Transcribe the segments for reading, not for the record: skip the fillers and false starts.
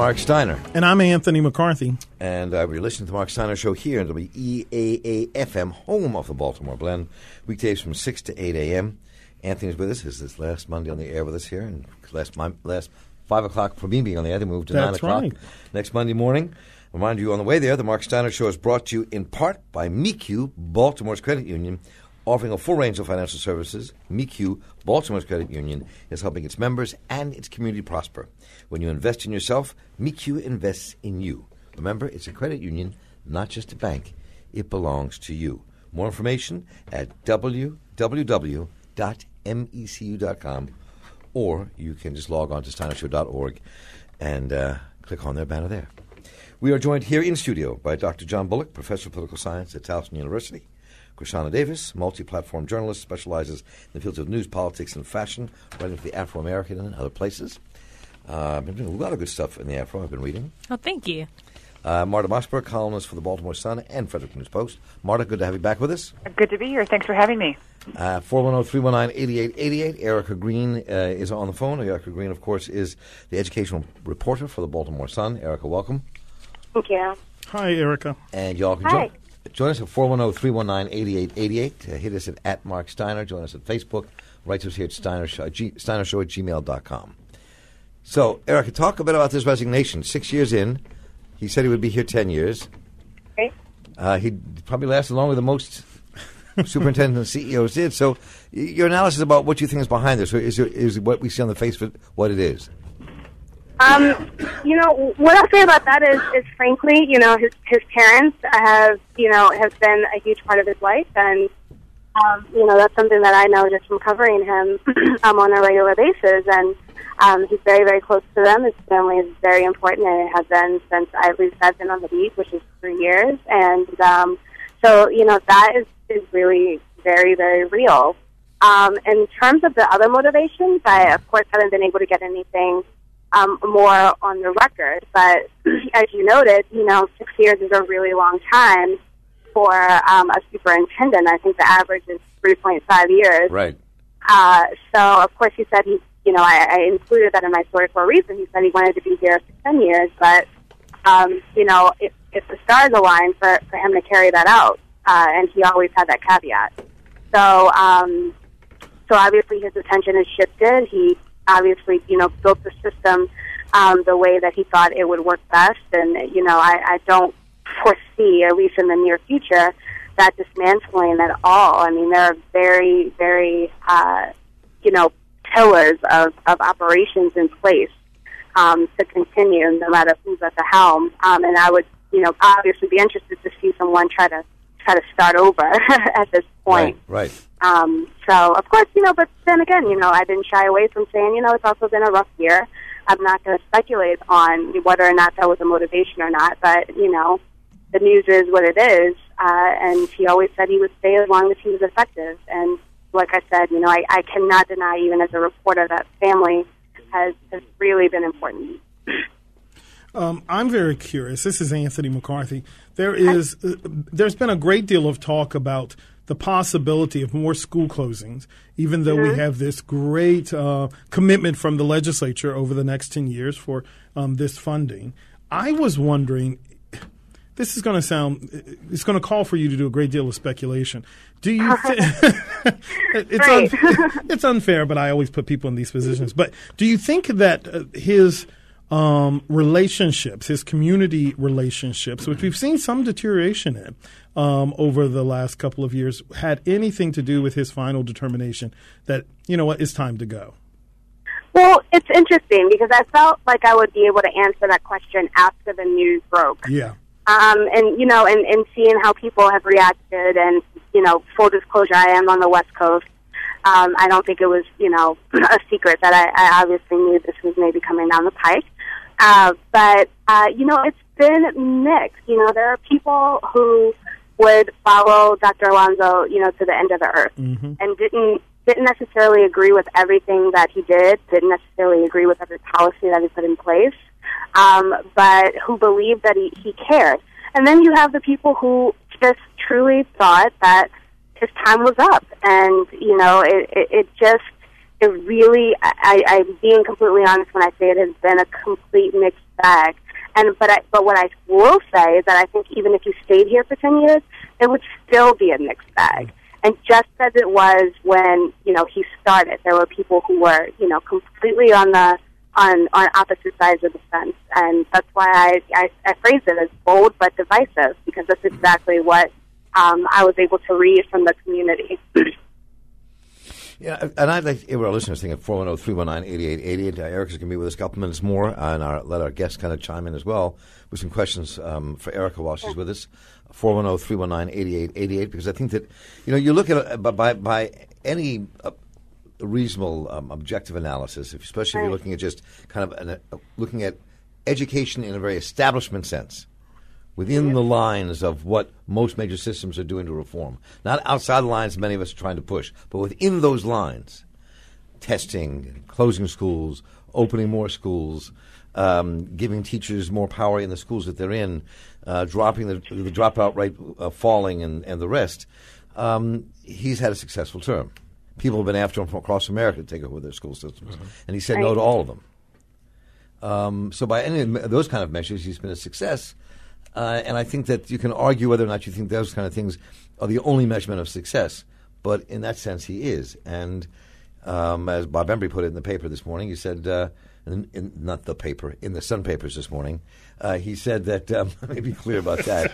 Mark Steiner. And I'm Anthony McCarthy. And we're listening to the Mark Steiner Show here on WEAA-FM, home of the Baltimore Blend, weekdays from 6 to 8 a.m. Anthony's with us. It's his last Monday on the air with us here, and last 5 o'clock for me being on the air. They moved to 9 o'clock next Monday morning. Remind you on the way there, the Mark Steiner Show is brought to you in part by MECU, Baltimore's credit union, offering a full range of financial services. MECU, Baltimore's credit union, is helping its members and its community prosper. When you invest in yourself, MECU invests in you. Remember, it's a credit union, not just a bank. It belongs to you. More information at www.mecu.com, or you can just log on to steinershow.org and click on their banner there. We are joined here in studio by Dr. John Bullock, Professor of Political Science at Towson University. Krishana Davis, multi-platform journalist, specializes in the fields of news, politics, and fashion, writing for the Afro-American and other places. I've been doing a lot of good stuff in the Afro I've been reading. Oh, thank you. Marta Mossberg, columnist for the Baltimore Sun and Frederick News Post. Marta, good to have you back with us. Good to be here. Thanks for having me. 410-319-8888. Erica Green is on the phone. Erica Green, of course, is the educational reporter for the Baltimore Sun. Erica, welcome. Thank you. Hi, Erica. And y'all can join us at 410-319-8888. Hit us at Mark Steiner. Join us at Facebook. Write to us here at steinershow@gmail.com. So, Erica, talk a bit about this resignation. 6 years in, he said he would be here 10 years. Okay. He probably lasted longer than most superintendents and CEOs did. So, your analysis about what you think is behind this, is what we see on the face of it what it is? What I'll say about that is frankly, his parents have been a huge part of his life, and that's something that I know just from covering him on a regular basis, and he's very, very close to them. His family is very important, and it has been since I've been on the beat, which is 3 years, and so that is really very, very real. In terms of the other motivations, I of course haven't been able to get anything more on the record, but as you noted, 6 years is a really long time for a superintendent. I think the average is 3.5 years. Right. So, of course, he said I included that in my story for a reason. He said he wanted to be here for 10 years, but, if the stars align for him to carry that out, and he always had that caveat. So obviously his attention has shifted. He obviously, built the system the way that he thought it would work best. And, I don't foresee, at least in the near future, that dismantling at all. I mean, there are very, very, pillars of operations in place to continue no matter who's at the helm. And I would, obviously be interested to see someone try to start over at this point. Right. So, of course, but then again, I didn't shy away from saying, it's also been a rough year. I'm not going to speculate on whether or not that was a motivation or not, but, the news is what it is, and he always said he would stay as long as he was effective. And like I said, I cannot deny, even as a reporter, that family has really been important. I'm very curious. This is Anthony McCarthy. There's been a great deal of talk about the possibility of more school closings, even though we have this great commitment from the legislature over the next 10 years for this funding. I was wondering, this is going to it's going to call for you to do a great deal of speculation. Do you it's unfair, but I always put people in these positions. But do you think that his relationships, his community relationships, which we've seen some deterioration in over the last couple of years, had anything to do with his final determination that, it's time to go? Well, it's interesting because I felt like I would be able to answer that question after the news broke. Yeah. And seeing how people have reacted, and, full disclosure, I am on the West Coast. I don't think it was, a secret that I obviously knew this was maybe coming down the pike. But it's been mixed. There are people who would follow Dr. Alonso, to the end of the earth, and didn't necessarily agree with everything that he did, didn't necessarily agree with every policy that he put in place, but who believed that he cared. And then you have the people who just truly thought that his time was up, and it just it really, I'm being completely honest when I say it has been a complete mixed bag. But what I will say is that I think even if you stayed here for 10 years, it would still be a mixed bag. And just as it was when, he started, there were people who were, completely on opposite sides of the fence. And that's why I phrase it as bold but divisive, because that's exactly what I was able to read from the community. Yeah, and I'd like our listeners think at 410-319-8888. Erica's going to be with us a couple minutes more, and let our guests kind of chime in as well with some questions for Erica while she's with us. 410-319-8888, because I think that, you look at it by any reasonable objective analysis, especially if you're looking at just kind of looking at education in a very establishment sense, within the lines of what most major systems are doing to reform. Not outside the lines many of us are trying to push, but within those lines. Testing, closing schools, opening more schools, giving teachers more power in the schools that they're in, dropping the dropout rate falling and the rest. He's had a successful term. People have been after him from across America to take over their school systems. And he said no to all of them. So by any of those kind of measures, he's been a success. And I think that you can argue whether or not you think those kind of things are the only measurement of success. But in that sense, he is. And as Bob Embry put it in the paper this morning, he said, not the paper, in the Sun papers this morning, he said that, let me be clear about that.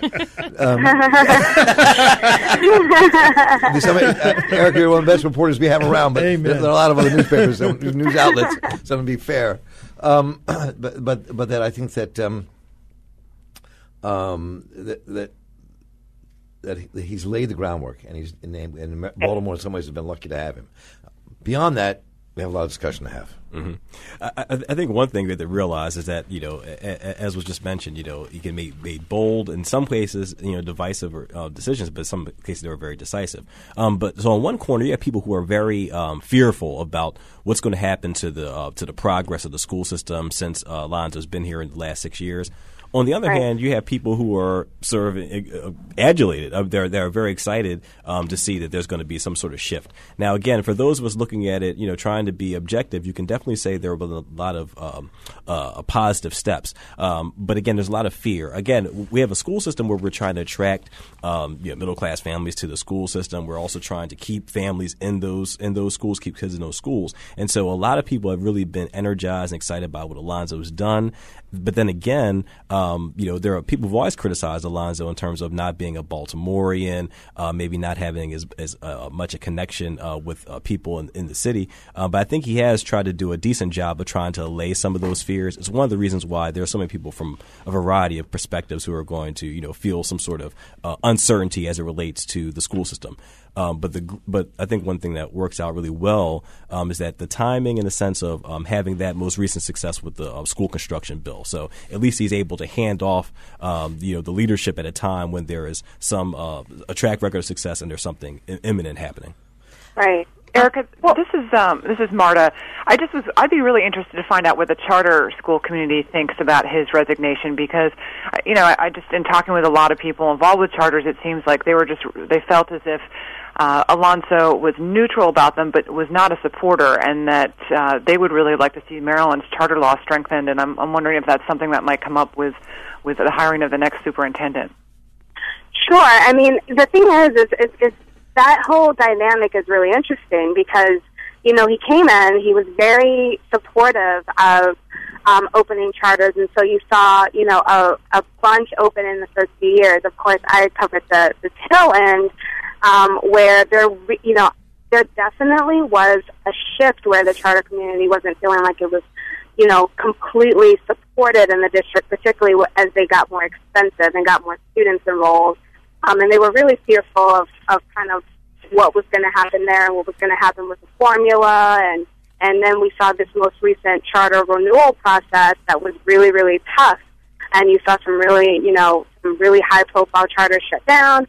Eric, you're one of the best reporters we have around, but there are a lot of other newspapers, news outlets, so to be fair. But that I think that that he's laid the groundwork, and Baltimore in some ways has been lucky to have him. Beyond that, we have a lot of discussion to have. Mm-hmm. I think one thing we have to realize is that, as was just mentioned, you can make bold, in some cases, divisive decisions, but in some cases they were very decisive. But so on one corner, you have people who are very fearful about what's going to happen to the progress of the school system since Alonzo's been here in the last 6 years. On the other hand, you have people who are sort of adulated. They're very excited to see that there's going to be some sort of shift. Now, again, for those of us looking at it, trying to be objective, you can definitely say there have been a lot of positive steps. But again, there's a lot of fear. Again, we have a school system where we're trying to attract middle class families to the school system. We're also trying to keep families in those schools, keep kids in those schools. And so a lot of people have really been energized and excited about what Alonzo's done. But then again, there are people who've always criticized Alonzo in terms of not being a Baltimorean, maybe not having as much a connection with people in the city. But I think he has tried to do a decent job of trying to allay some of those fears. It's one of the reasons why there are so many people from a variety of perspectives who are going to, feel some sort of uncertainty as it relates to the school system. But I think one thing that works out really well is that the timing, in the sense of having that most recent success with the school construction bill. So at least he's able to hand off, the leadership at a time when there is some a track record of success and there's something imminent happening. Right. Erica, this is Marta. I'd be really interested to find out what the charter school community thinks about his resignation, because, I just, in talking with a lot of people involved with charters, it seems like they felt as if Alonzo was neutral about them, but was not a supporter, and that they would really like to see Maryland's charter law strengthened. And I'm wondering if that's something that might come up with the hiring of the next superintendent. Sure. I mean, the thing is that whole dynamic is really interesting because, he came in, he was very supportive of opening charters, and so you saw, a bunch open in the first few years. Of course, I covered the tail end, where there definitely was a shift where the charter community wasn't feeling like it was, completely supported in the district, particularly as they got more expensive and got more students enrolled. And they were really fearful of kind of what was going to happen there and what was going to happen with the formula. And then we saw this most recent charter renewal process that was really, really tough. And you saw some really, some really high-profile charters shut down.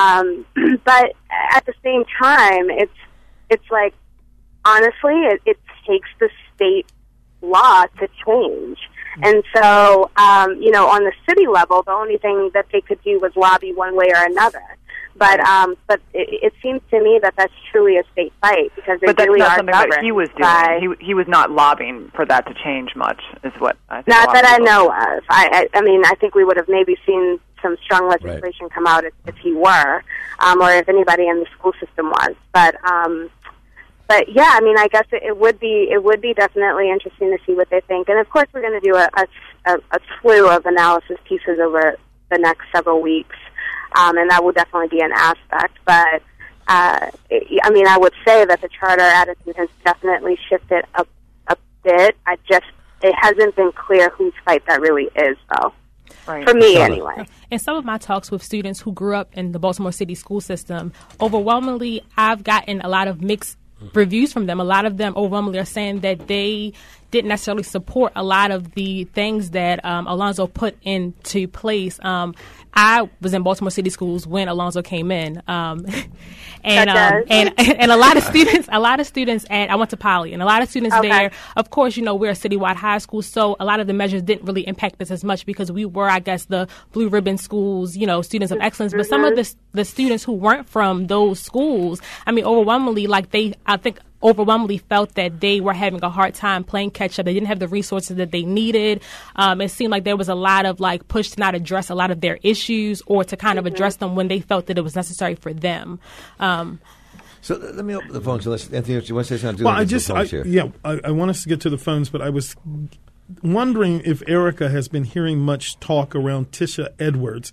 But at the same time, it's like, honestly, it takes the state law to change. And so, on the city level, the only thing that they could do was lobby one way or another. But it seems to me that that's truly a state fight because they really are governed. But that's not something that he was doing. He was not lobbying for that to change much, is what I think. Not that I know of. I mean, I think we would have maybe seen some strong legislation come out if he were, or if anybody in the school system was. But yeah, I mean, I guess it would be definitely interesting to see what they think. And of course, we're going to do a slew of analysis pieces over the next several weeks, and that will definitely be an aspect. But I mean, I would say that the charter attitude has definitely shifted a bit. It hasn't been clear whose fight that really is, though. Right. For me, anyway. In some of my talks with students who grew up in the Baltimore City school system, overwhelmingly, I've gotten a lot of mixed reviews from them. A lot of them overwhelmingly are saying that they didn't necessarily support a lot of the things that Alonzo put into place. I was in Baltimore City schools when Alonzo came in, and a lot of students. I went to Poly, and a lot of students there. Of course, we're a citywide high school, so a lot of the measures didn't really impact us as much because we were, I guess, the blue ribbon schools, students of excellence. But some of the students who weren't from those schools, I mean, overwhelmingly, overwhelmingly felt that they were having a hard time playing catch up. They didn't have the resources that they needed. It seemed like there was a lot of push to not address a lot of their issues or to kind of address them when they felt that it was necessary for them. So let me open the phone. So Anthony, you want to say something? Well, I want us to get to the phones, but I was wondering if Erica has been hearing much talk around Tisha Edwards.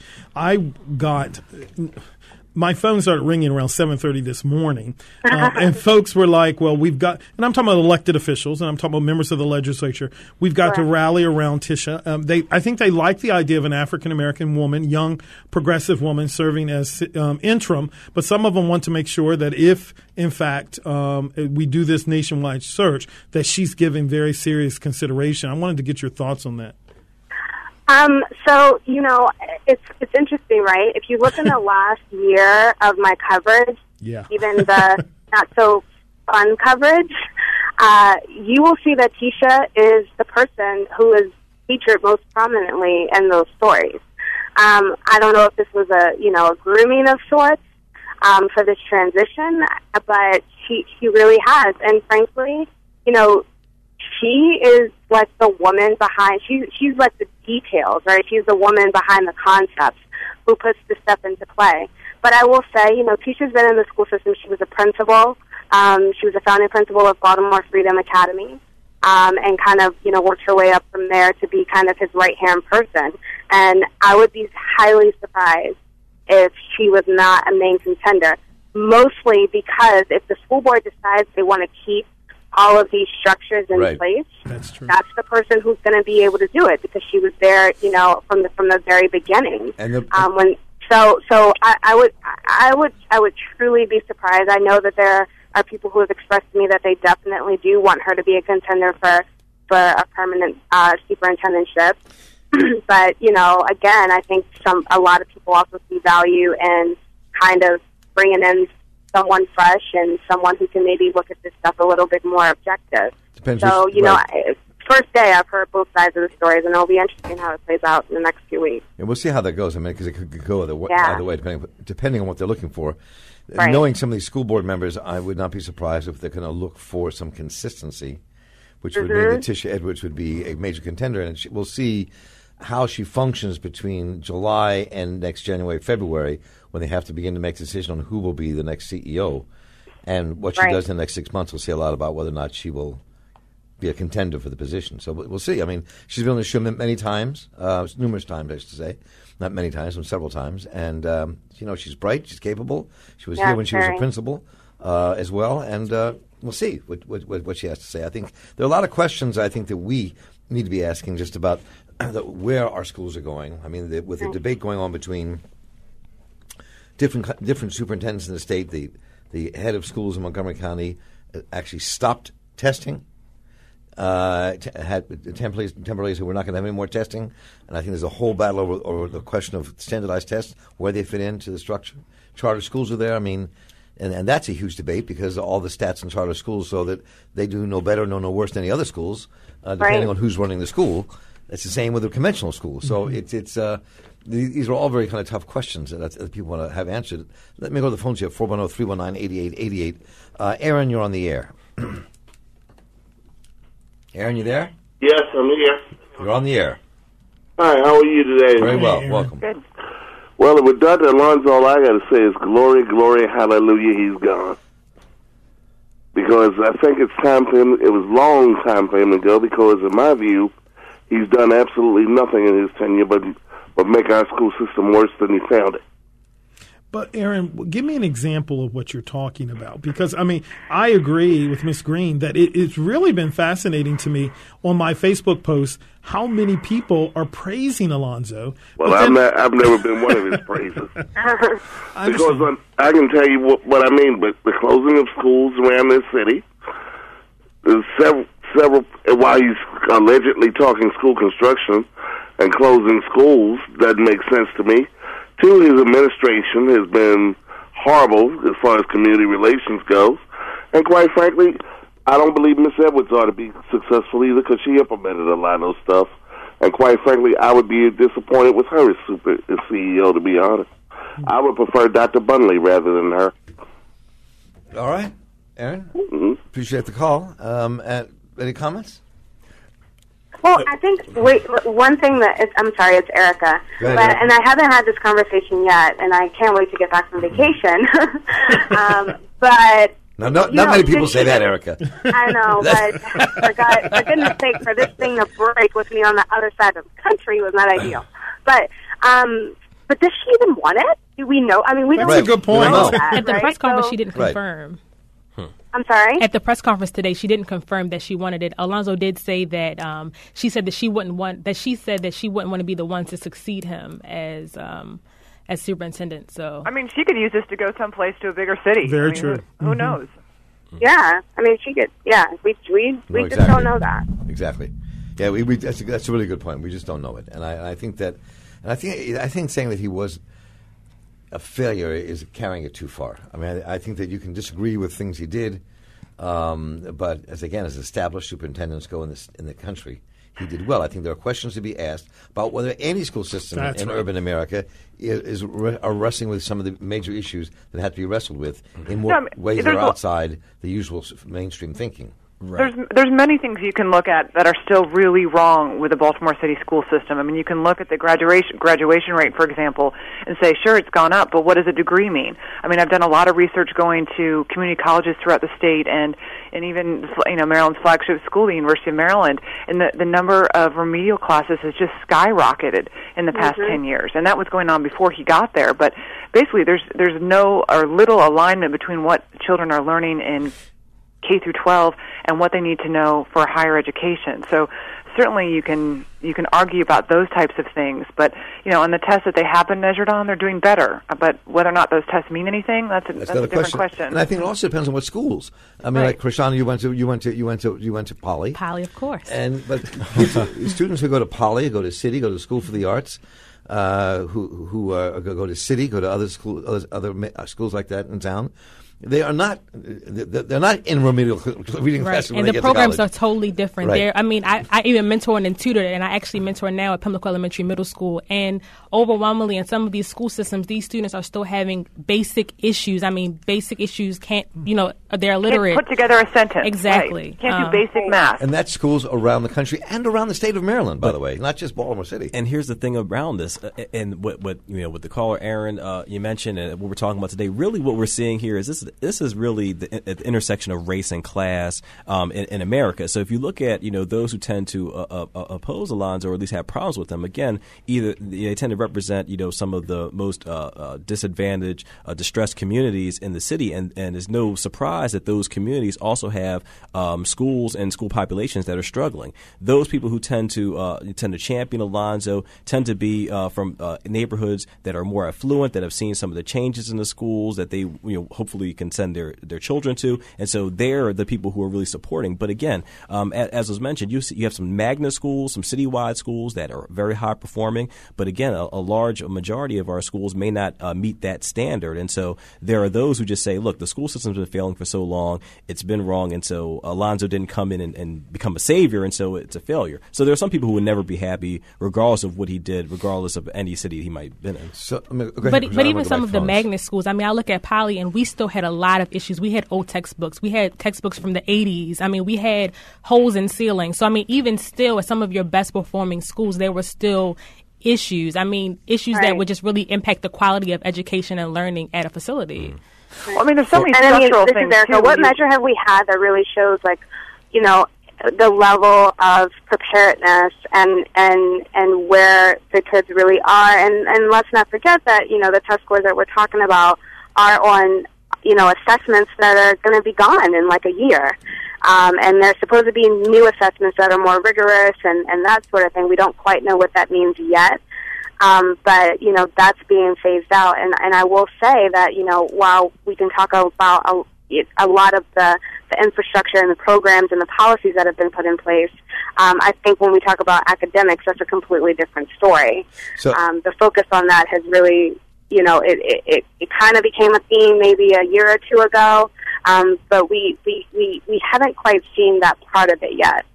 My phone started ringing around 7:30 this morning, and folks were like, well, we've got – and I'm talking about elected officials, and I'm talking about members of the legislature. We've got to rally around Tisha. I think they like the idea of an African-American woman, young, progressive woman, serving as interim, but some of them want to make sure that if, in fact, we do this nationwide search, that she's given very serious consideration. I wanted to get your thoughts on that. So, it's interesting, right? If you look in the last year of my coverage, even the not so fun coverage, you will see that Tisha is the person who is featured most prominently in those stories. I don't know if this was a grooming of sorts, for this transition, but she really has. And frankly, she is like the woman behind, she's like the details, right? She's the woman behind the concepts who puts this stuff into play. But I will say, Tisha's been in the school system. She was a principal. She was a founding principal of Baltimore Freedom Academy, and kind of, worked her way up from there to be kind of his right-hand person. And I would be highly surprised if she was not a main contender, mostly because if the school board decides they want to keep all of these structures in place, that's true. That's the person who's going to be able to do it because she was there, from the very beginning. And I would truly be surprised. I know that there are people who have expressed to me that they definitely do want her to be a contender for a permanent superintendentship. But again, I think a lot of people also see value in kind of bringing in someone fresh and someone who can maybe look at this stuff a little bit more objective. So, first day I've heard both sides of the stories, and it'll be interesting how it plays out in the next few weeks. And we'll see how that goes. I mean, because it could go either way, depending on what they're looking for. Right. Knowing some of these school board members, I would not be surprised if they're going to look for some consistency, which would mean that Tisha Edwards would be a major contender, and we'll see how she functions between July and next January, February, when they have to begin to make a decision on who will be the next CEO. And what she does in the next 6 months, we'll see a lot about whether or not she will be a contender for the position. So we'll see. I mean, she's been on the show many times, numerous times, I should say. Not many times, but several times. And, she's bright, she's capable. She was here when she was a principal as well. And we'll see what she has to say. I think there are a lot of questions, I think, that we need to be asking just about where our schools are going. I mean, with the debate going on between different superintendents in the state, the head of schools in Montgomery County actually stopped testing. Had temporarily said we're not going to have any more testing, and I think there's a whole battle over the question of standardized tests, where they fit into the structure. Charter schools are there. I mean, and that's a huge debate because all the stats in charter schools show that they do no better, no worse than any other schools, depending on who's running the school. It's the same with the conventional schools. So it's these are all very kind of tough questions that people want to have answered. Let me go to the phones here, 410-319-8888. Aaron, you're on the air. Aaron, you there? Yes, I'm here. You're on the air. Hi, how are you today? Very well. Aaron. Welcome. Good. Well, with Dr. Alonzo, all I got to say is glory, glory, hallelujah, he's gone. Because I think it's time for him, it was long time for him to go, because in my view, he's done absolutely nothing in his tenure but make our school system worse than he found it. But, Aaron, give me an example of what you're talking about. Because, I mean, I agree with Ms. Green that it's really been fascinating to me on my Facebook posts how many people are praising Alonzo. Well, I've never been one of his praises. Because I can tell you what I mean, but the closing of schools around this city, there's several, while he's allegedly talking school construction and closing schools, doesn't make sense to me. Two, his administration has been horrible as far as community relations goes. And quite frankly, I don't believe Miss Edwards ought to be successful either, because she implemented a lot of those stuff. And quite frankly, I would be disappointed with her as CEO, to be honest. I would prefer Dr. Bunley rather than her. All right. Aaron, appreciate the call. Any comments? Well, I think one thing I'm sorry, it's Erica, Go ahead, and I haven't had this conversation yet, and I can't wait to get back from vacation. But No, not many people say that, Erica. I know, but for goodness sake, for this thing to break with me on the other side of the country was not ideal. But does she even want it? Do we know? I mean, we don't. That's a good point. know that, At the right? press conference, So- she didn't confirm. I'm sorry? At the press conference today, she didn't confirm that she wanted it. Alonzo did say that she said that she wouldn't want to be the one to succeed him as superintendent. So I mean, she could use this to go someplace to a bigger city. Very I mean, true. Who knows? Yeah, I mean, she could. Yeah, we just exactly. don't know that. Exactly. Yeah, that's a really good point. We just don't know it, and I think I think saying that he was a failure is carrying it too far. I mean, I think that you can disagree with things he did, but as established superintendents go in the country, he did well. I think there are questions to be asked about whether any school system in urban America are wrestling with some of the major issues that have to be wrestled with in ways that are outside the usual mainstream thinking. Right. There's many things you can look at that are still really wrong with the Baltimore City school system. I mean, you can look at the graduation rate, for example, and say, sure, it's gone up, but what does a degree mean? I mean, I've done a lot of research going to community colleges throughout the state and even Maryland's flagship school, the University of Maryland, and the number of remedial classes has just skyrocketed in the past 10 years, and that was going on before he got there. But basically, there's no or little alignment between what children are learning in K through 12 and what they need to know for higher education. So certainly you can argue about those types of things, but on the tests that they have been measured on, they're doing better. But whether or not those tests mean anything, that's a different question. And I think it also depends on what schools. I mean, like Krishana, you went to Poly. Poly, of course. But students who go to Poly, go to City, go to School for the Arts, who go to City, go to other schools like that in town. They're not in remedial reading classes when and they the get programs to are totally different. Right. I even mentor and tutor, and I actually mentor now at Pimlico Elementary Middle School. And overwhelmingly, in some of these school systems, these students are still having basic issues. I mean, basic issues they're illiterate. Can't put together a sentence. Exactly. Right. Can't do basic math. And that's schools around the country and around the state of Maryland, by the way, not just Baltimore City. And here's the thing around this, and what with the caller Aaron you mentioned, and what we're talking about today. Really, what we're seeing here is this is really the intersection of race and class in America. So if you look at those who tend to oppose Alonzo or at least have problems with him, again, either they tend to represent some of the most disadvantaged, distressed communities in the city, and there's no surprise that those communities also have schools and school populations that are struggling. Those people who tend to champion Alonzo tend to be from neighborhoods that are more affluent, that have seen some of the changes in the schools that they hopefully we can send their children to. And so they're the people who are really supporting. But again, as was mentioned, you have some magnet schools, some citywide schools that are very high performing. But again, a large majority of our schools may not meet that standard. And so there are those who just say, look, the school system's been failing for so long, it's been wrong. And so Alonzo didn't come in and become a savior. And so it's a failure. So there are some people who would never be happy regardless of what he did, regardless of any city he might have been in. So, but even some of the magnet schools, I mean, I look at Poly and we still had a lot of issues. We had old textbooks. We had textbooks from the 80s. I mean, we had holes in ceilings. So, I mean, even still at some of your best performing schools, there were still issues. I mean, issues that would just really impact the quality of education and learning at a facility. Well, I mean, there's so many structural things, Erica, what measure have we had that really shows, like, you know, the level of preparedness and where the kids really are? And let's not forget that, you know, the test scores that we're talking about are on, you know, assessments that are going to be gone in like a year. And there's supposed to be new assessments that are more rigorous and that sort of thing. We don't quite know what that means yet. But, you know, that's being phased out. And I will say that, you know, while we can talk about a lot of the infrastructure and the programs and the policies that have been put in place, I think when we talk about academics, that's a completely different story. So, the focus on that has really, you know, it kind of became a theme maybe a year or two ago, but we haven't quite seen that part of it yet.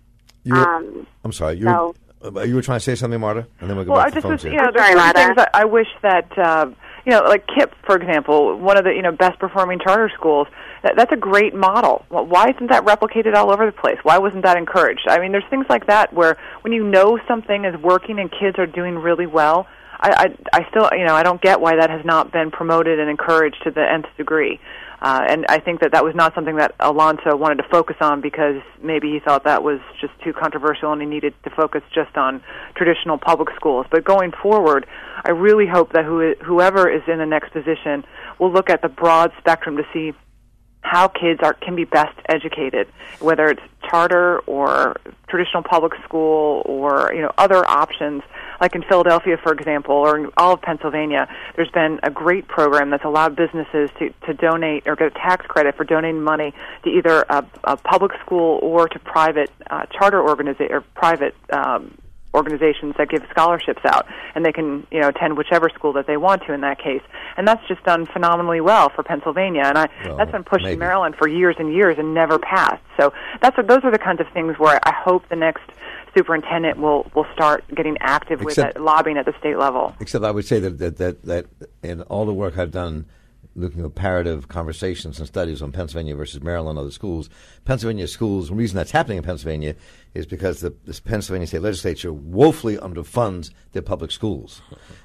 I'm sorry. You were trying to say something, Marta? And then we'll go back to the phones. You know, there's certain things that I wish that, you know, like KIPP, for example, one of the, you know, best performing charter schools, that's a great model. Well, why isn't that replicated all over the place? Why wasn't that encouraged? I mean, there's things like that where when you know something is working and kids are doing really well, I still, you know, I don't get why that has not been promoted and encouraged to the nth degree. And I think that was not something that Alonzo wanted to focus on because maybe he thought that was just too controversial and he needed to focus just on traditional public schools. But going forward, I really hope that whoever is in the next position will look at the broad spectrum to see how kids can be best educated, whether it's charter or traditional public school or, you know, other options. Like in Philadelphia, for example, or in all of Pennsylvania, there's been a great program that's allowed businesses to donate or get a tax credit for donating money to either a public school or to private charter or private organizations that give scholarships out, and they can, you know, attend whichever school that they want to in that case. And that's just done phenomenally well for Pennsylvania, and that's been pushed in Maryland for years and years and never passed. So those are the kinds of things where I hope the next superintendent will start getting active with that, lobbying at the state level. Except I would say that in all the work I've done looking at comparative conversations and studies on Pennsylvania versus Maryland and other schools, Pennsylvania schools, the reason that's happening in Pennsylvania is because the Pennsylvania state legislature woefully underfunds their public schools.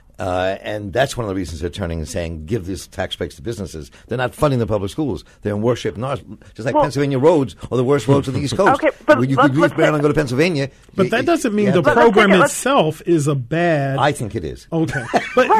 And that's one of the reasons they're turning and saying, give these tax breaks to businesses. They're not funding the public schools. They're in worship. Just like Pennsylvania roads are the worst roads on the East Coast. Okay, but when you could leave Maryland and go to Pennsylvania. But that doesn't mean the program itself is a bad... I think it is. Okay. Let's look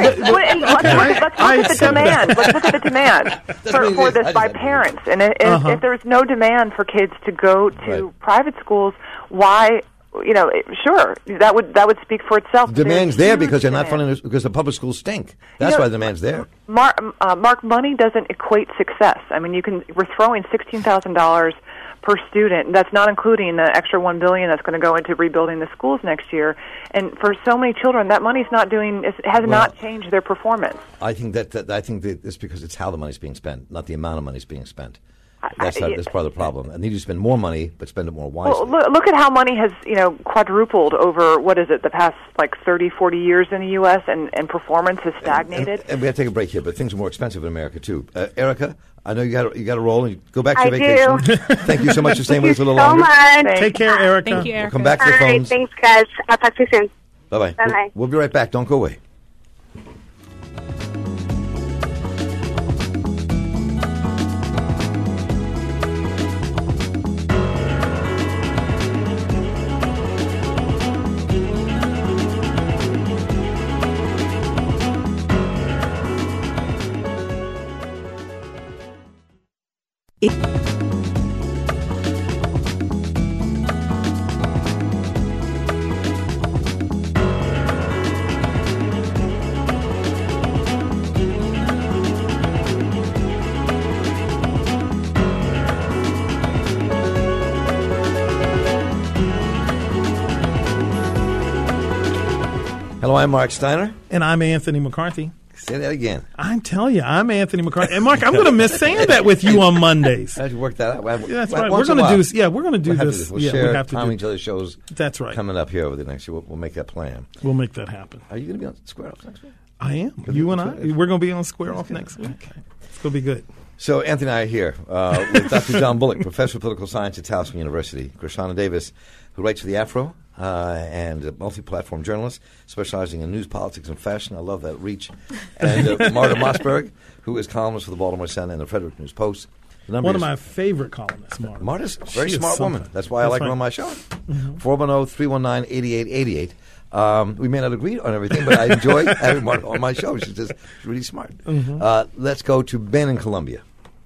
at the demand. Let's look at the demand for this by parents. And if there's no demand for kids to go to private schools, why... You know, sure, that would speak for itself. Demand's there because they're not funding because the public schools stink. That's why the demand's there. Mark, money doesn't equate success. I mean, we're throwing $16,000 per student, and that's not including the extra $1 billion that's going to go into rebuilding the schools next year. And for so many children, that money's not not changed their performance. I think that it's because it's how the money's being spent, not the amount of money's being spent. That's part of the problem. I need to spend more money, but spend it more wisely. Well, look at how money has, you know, quadrupled over, the past, 30, 40 years in the U.S., and performance has stagnated. And we have to take a break here, but things are more expensive in America, too. Erica, I know you got to roll and go back to your vacation. Do. Thank you so much for staying with us a little longer. Much. Take care, Erica. Thank you, Erica. We'll come back to the phones. All right, thanks, guys. I'll talk to you soon. Bye-bye. Bye-bye. We'll be right back. Don't go away. Hello, I'm Mark Steiner. And I'm Anthony McCarthy. Say that again. I'm telling you, I'm Anthony McCarthy. And Mark, I'm going to miss saying that with you on Mondays. How'd you work that out? Yeah, that's right. We're going to do this. Yeah, we're going to do this. We'll yeah, share we have to time do each other's shows. That's right. Coming up here over the next year. We'll make that plan. We'll make that happen. Are you going to be on Square Off next week? I am. You and I. We're going to be on Square Off next week. Okay. It's going to be good. So Anthony and I are here with Dr. John Bullock, Professor of Political Science at Towson University. Krishana Davis, who writes for The Afro, and a multi-platform journalist specializing in news, politics, and fashion. I love that reach. And Marta Mossberg, who is columnist for the Baltimore Sun and the Frederick News Post. One of my favorite columnists, Marta. Marta's a very smart woman. That's why I like her on my show. 410-319-8888. We may not agree on everything, but I enjoy having Marta on my show. She's just really smart. Let's go to Ben in Columbia.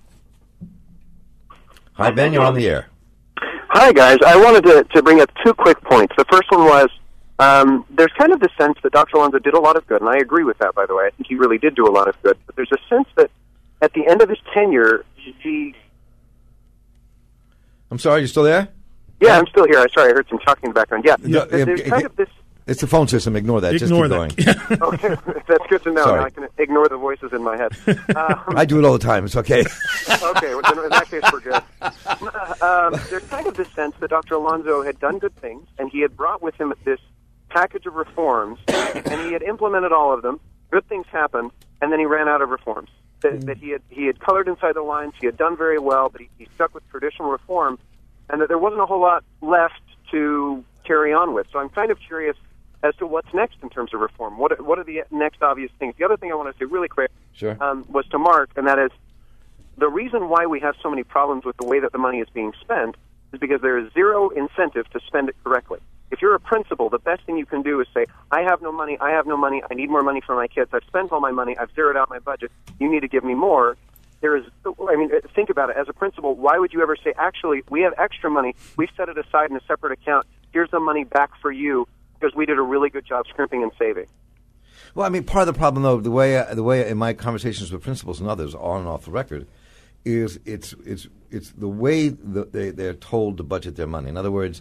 Hi, Ben. You're on the air. Hi, guys. I wanted to bring up two quick points. The first one was there's kind of the sense that Dr. Alonso did a lot of good, and I agree with that, by the way. I think he really did do a lot of good. But there's a sense that at the end of his tenure, he... I'm sorry, you still there? Yeah, I'm still here. Sorry, I heard some talking in the background. Yeah, there's kind of this... It's the phone system. Ignore that. Just keep going. Okay, that's good to know. Sorry. Now I can ignore the voices in my head. I do it all the time. It's okay. Okay, well, then in that case, we're good. There's kind of this sense that Dr. Alonso had done good things, and he had brought with him this package of reforms, and he had implemented all of them. Good things happened, and then he ran out of reforms. That he had colored inside the lines, he had done very well, but he stuck with traditional reform, and that there wasn't a whole lot left to carry on with. So I'm kind of curious as to what's next in terms of reform. What are the next obvious things? The other thing I want to say really quick was to Mark, and that is the reason why we have so many problems with the way that the money is being spent is because there is zero incentive to spend it correctly. If you're a principal, the best thing you can do is say, I have no money, I need more money for my kids, I've spent all my money, I've zeroed out my budget, you need to give me more. Think about it. As a principal, why would you ever say, actually, we have extra money, we've set it aside in a separate account, here's the money back for you, because we did a really good job scrimping and saving. Well, I mean, part of the problem, though, the way in my conversations with principals and others, on and off the record, is it's the way they're told to budget their money. In other words,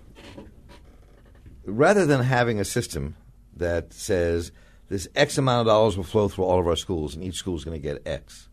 rather than having a system that says this X amount of dollars will flow through all of our schools and each school is going to get X,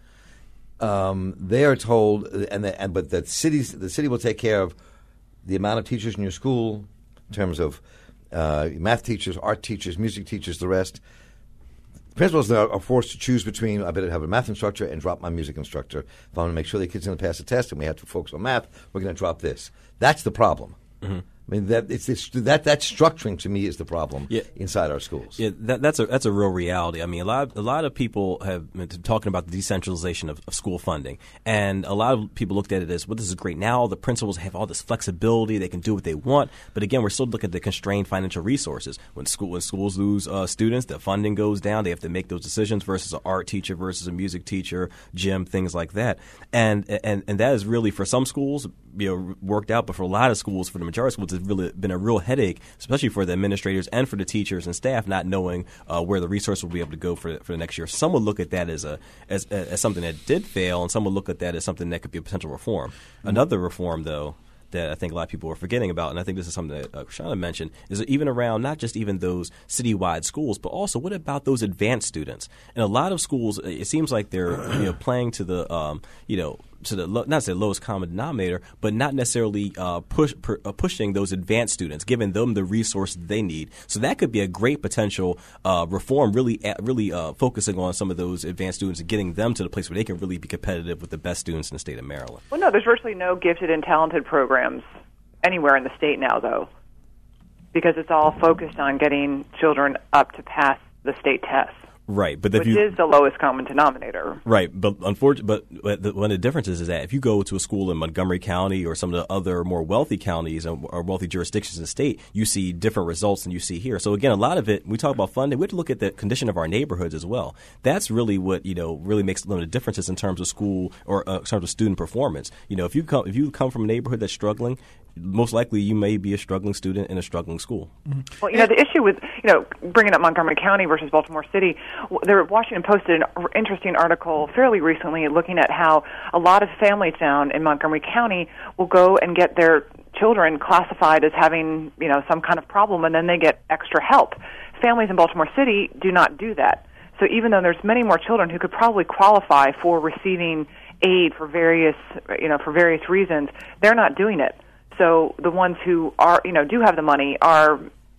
they are told, but that the city will take care of the amount of teachers in your school in terms of math teachers, art teachers, music teachers, the rest. Principals are forced to choose between, I better have a math instructor and drop my music instructor. If I want to make sure the kid's going to pass the test and we have to focus on math, we're going to drop this. That's the problem. Mm-hmm. I mean, that structuring to me is the problem inside our schools. Yeah, that's a real reality. I mean, a lot of people have been talking about the decentralization of school funding, and a lot of people looked at it as, well, this is great. Now the principals have all this flexibility; they can do what they want. But again, we're still looking at the constrained financial resources. When schools lose students, the funding goes down. They have to make those decisions versus an art teacher versus a music teacher, gym, things like that. And that is really, for some schools, worked out, but for a lot of schools, for the majority of schools, it's really been a real headache, especially for the administrators and for the teachers and staff, not knowing where the resource will be able to go for the next year. Some would look at that as something that did fail, and some would look at that as something that could be a potential reform. Mm-hmm. Another reform, though, that I think a lot of people are forgetting about, and I think this is something that Krishana mentioned, is that even around not just even those citywide schools, but also what about those advanced students? In a lot of schools, it seems like they're playing to the to the not to say lowest common denominator, but not necessarily pushing those advanced students, giving them the resources they need. So that could be a great potential reform, really focusing on some of those advanced students and getting them to the place where they can really be competitive with the best students in the state of Maryland. Well, no, there's virtually no gifted and talented programs anywhere in the state now, though, because it's all focused on getting children up to pass the state tests. Right, but which is the lowest common denominator. Right, but unfortunately, one of the differences is that if you go to a school in Montgomery County or some of the other more wealthy counties or wealthy jurisdictions in the state, you see different results than you see here. So again, a lot of it, when we talk about funding, we have to look at the condition of our neighborhoods as well. That's really what really makes one of the differences in terms of school or in terms of student performance. If you come from a neighborhood that's struggling, most likely you may be a struggling student in a struggling school. Mm-hmm. Well, the issue with, bringing up Montgomery County versus Baltimore City, the Washington Post did an interesting article fairly recently looking at how a lot of families down in Montgomery County will go and get their children classified as having, some kind of problem, and then they get extra help. families in Baltimore City do not do that. So even though there's many more children who could probably qualify for receiving aid for various reasons, they're not doing it. So the ones who do have the money are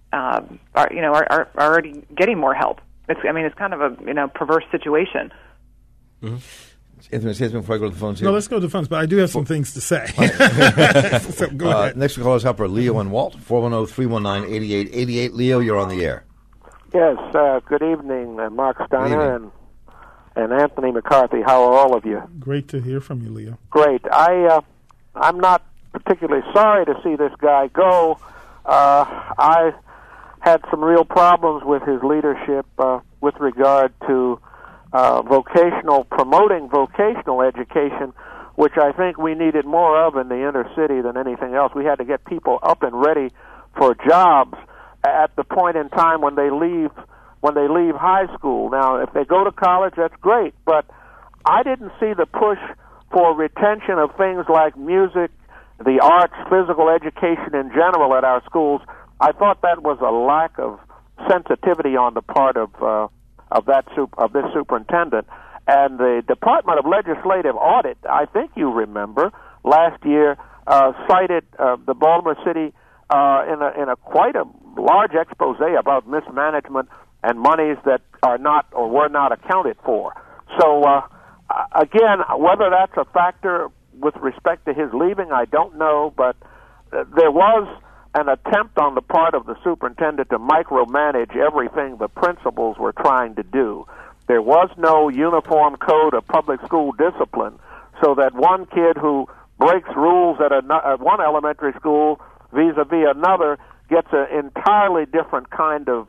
already getting more help. It's kind of a perverse situation. Mm-hmm. Anthony, say something before I go to the phones here. No, let's go to the phones, but I do have some things to say. So go ahead. Next call is Helper Leo and Walt, 410-319-8888. Leo, you're on the air. Yes, good evening, Mark Steiner and Anthony McCarthy. How are all of you? Great to hear from you, Leo. Great. I'm not particularly sorry to see this guy go. I had some real problems with his leadership with regard to promoting vocational education, which I think we needed more of in the inner city than anything else. We had to get people up and ready for jobs at the point in time when they leave high school. Now, if they go to college, that's great, but I didn't see the push for retention of things like music, the arts, physical education in general at our schools. I thought that was a lack of sensitivity on the part of this superintendent. And the Department of Legislative Audit, I think you remember, last year cited the Baltimore City in a quite a large expose about mismanagement and monies that are not or were not accounted for. So again, whether that's a factor with respect to his leaving, I don't know, but there was an attempt on the part of the superintendent to micromanage everything the principals were trying to do. There was no uniform code of public school discipline, so that one kid who breaks rules at one elementary school vis-a-vis another gets an entirely different kind of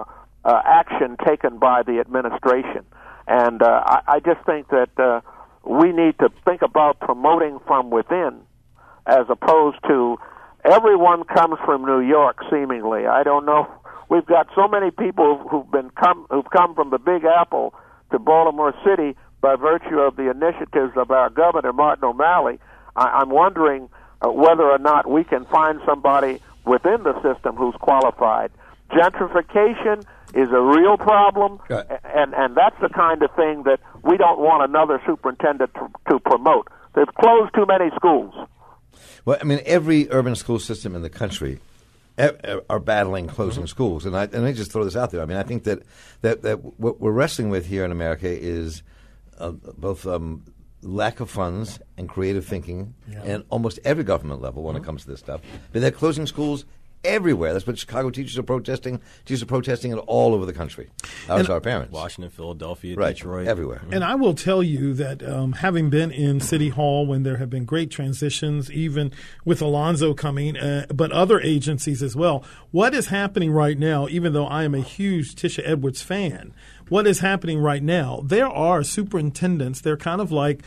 action taken by the administration. And I just think that we need to think about promoting from within as opposed to everyone comes from New York, seemingly. I don't know. We've got so many people who've come from the Big Apple to Baltimore City by virtue of the initiatives of our governor, Martin O'Malley. I'm wondering whether or not we can find somebody within the system who's qualified. Gentrification is a real problem, and that's the kind of thing that we don't want another superintendent to promote. They've closed too many schools. Well, I mean, every urban school system in the country are battling closing schools, and I just throw this out there. I mean, I think that what we're wrestling with here in America is both lack of funds and creative thinking, and almost every government level when it comes to this stuff. But they're closing schools everywhere. That's what Chicago teachers are protesting. Teachers are protesting it all over the country. That our parents. Washington, Philadelphia, right, Detroit. Everywhere. And I will tell you that having been in City Hall when there have been great transitions, even with Alonzo coming, but other agencies as well, what is happening right now, even though I am a huge Tisha Edwards fan, what is happening right now, there are superintendents, they're kind of like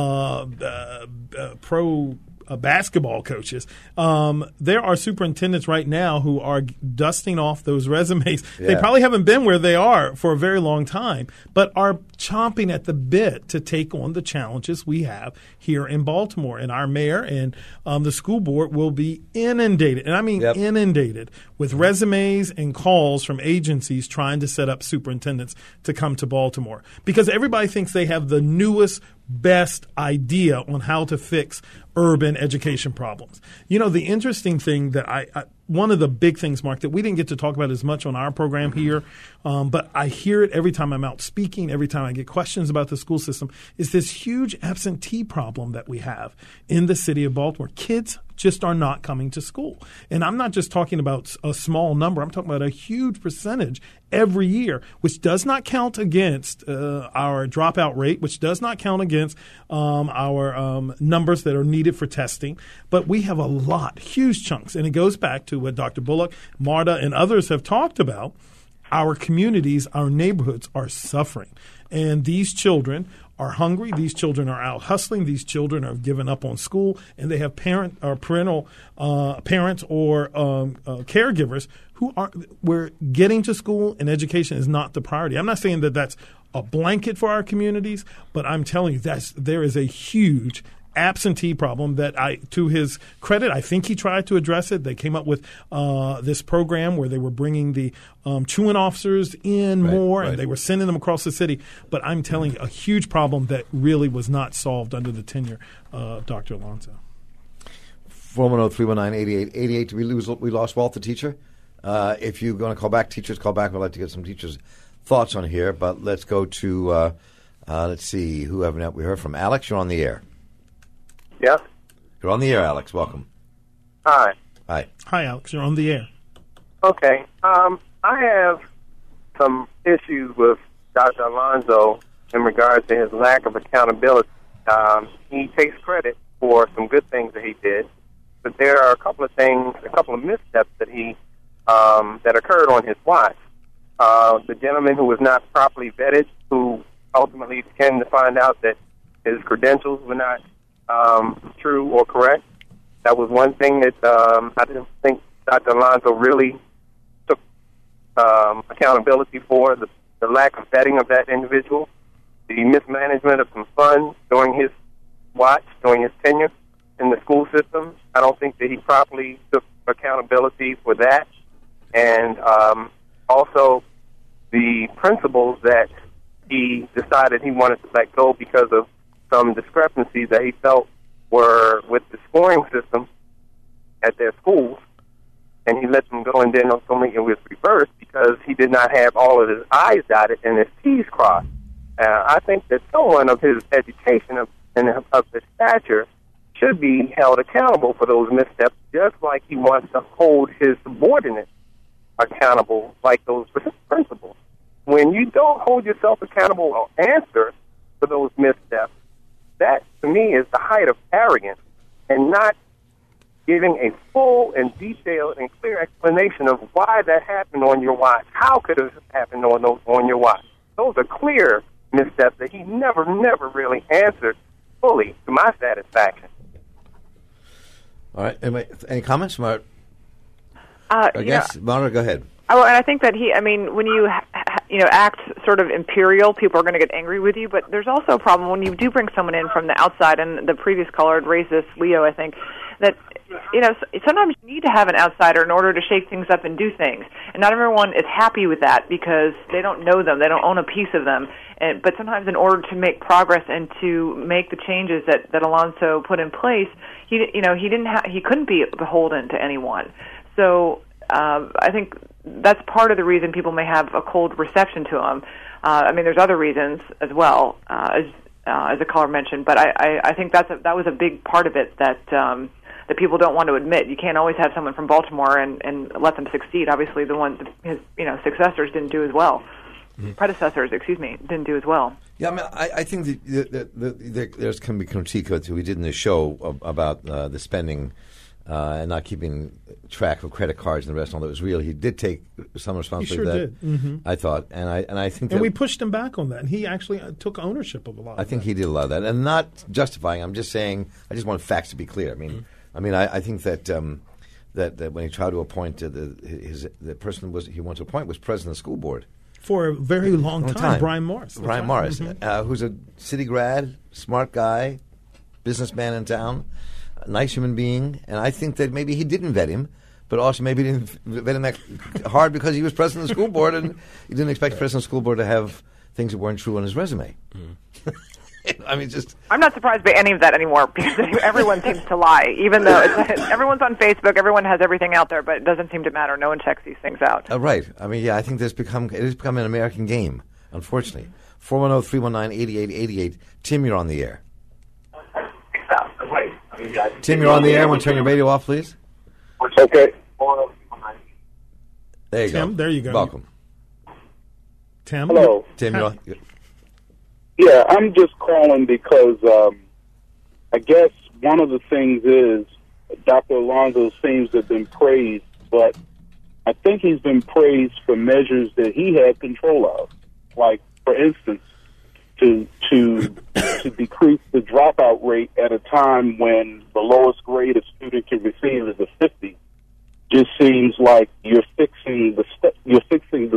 pro basketball coaches. There are superintendents right now who are dusting off those resumes. Yeah. They probably haven't been where they are for a very long time, but are chomping at the bit to take on the challenges we have here in Baltimore. And our mayor and the school board will be inundated, and I mean inundated, with resumes and calls from agencies trying to set up superintendents to come to Baltimore. Because everybody thinks they have the newest, best idea on how to fix urban education problems. You know, the interesting thing that one of the big things, Mark, that we didn't get to talk about as much on our program here, but I hear it every time I'm out speaking, every time I get questions about the school system, is this huge absentee problem that we have in the city of Baltimore. Kids just are not coming to school. And I'm not just talking about a small number. I'm talking about a huge percentage every year, which does not count against our dropout rate, which does not count against our numbers that are needed for testing. But we have a lot, huge chunks. And it goes back to what Dr. Bullock, Marta, and others have talked about. Our communities, our neighborhoods are suffering. And these children are hungry. These children are out hustling. These children are given up on school, and they have parents or caregivers who are where getting to school and education is not the priority. I'm not saying that that's a blanket for our communities, but I'm telling you there is a huge absentee problem that to his credit, I think he tried to address it. They came up with this program where they were bringing the truant officers in more, and they were sending them across the city. But I'm telling you, a huge problem that really was not solved under the tenure of Dr. Alonzo. 410-319-8888. We lost Walt, the teacher. If you're going to call back, teachers, call back. We'd like to get some teachers' thoughts on here. But let's go to, let's see, who haven't we heard from? Alex, you're on the air. Yeah. You're on the air, Alex. Welcome. Hi. Hi. Hi, Alex. You're on the air. Okay. I have some issues with Dr. Alonzo in regards to his lack of accountability. He takes credit for some good things that he did, but there are a couple of missteps that he that occurred on his watch. The gentleman who was not properly vetted, who ultimately came to find out that his credentials were not true or correct. That was one thing that I didn't think Dr. Alonzo really took accountability for, the lack of vetting of that individual, the mismanagement of some funds during his watch, during his tenure in the school system. I don't think that he properly took accountability for that. And also the principles that he decided he wanted to let go because of some discrepancies that he felt were with the scoring system at their schools, and he let them go, and then ultimately it was reversed because he did not have all of his I's dotted and his T's crossed. I think that someone of his education and of his stature should be held accountable for those missteps, just like he wants to hold his subordinates accountable like those principles. When you don't hold yourself accountable or answer for those missteps, that, to me, is the height of arrogance, and not giving a full and detailed and clear explanation of why that happened on your watch. How could it have happened on your watch? Those are clear missteps that he never really answered fully to my satisfaction. All right. Any comments, Marta? Marta, go ahead. Oh, and I think that when you act sort of imperial, people are going to get angry with you. But there's also a problem when you do bring someone in from the outside, and the previous caller had raised this, Leo, I think, that sometimes you need to have an outsider in order to shake things up and do things. And not everyone is happy with that because they don't know them, they don't own a piece of them. But sometimes in order to make progress and to make the changes that Alonzo put in place, he couldn't be beholden to anyone. So I think that's part of the reason people may have a cold reception to him. There's other reasons as well, as the caller mentioned, but I think that was a big part of it that people don't want to admit. You can't always have someone from Baltimore and let them succeed. Obviously, his successors didn't do as well. Mm-hmm. Predecessors, didn't do as well. Yeah, I think that there's can be critique that we did in the show about the spending and not keeping track of credit cards and the rest. All that was real. He did take some responsibility for that. Did. Mm-hmm. I thought, and I think, and we pushed him back on that, and he actually took ownership of a lot. I think he did a lot of that, and not justifying. I'm just saying. I just want facts to be clear. I think that that when he tried to appoint the person he wanted to appoint was president of the school board for a very long time. Brian Morris. Brian Morris, who's a city grad, smart guy, businessman in town. A nice human being, and I think that maybe he didn't vet him, but also maybe he didn't vet him that hard because he was president of the school board, and he didn't expect the president of the school board to have things that weren't true on his resume. I'm not surprised by any of that anymore because everyone seems to lie, even though everyone's on Facebook, everyone has everything out there, but it doesn't seem to matter. No one checks these things out. Right. I think it has become an American game, unfortunately. 410-319-8888. Tim, you're on the air. Tim, you're on the air. Want to turn your radio off, please? Okay. There you Tim, go. There you go. Welcome. Tim? Hello. Tim, you're on. Yeah, I'm just calling because I guess one of the things is Dr. Alonzo seems to have been praised, but I think he's been praised for measures that he had control of. Like, for instance, to decrease the dropout rate at a time when the lowest grade a student can receive is a 50 just seems like you're fixing the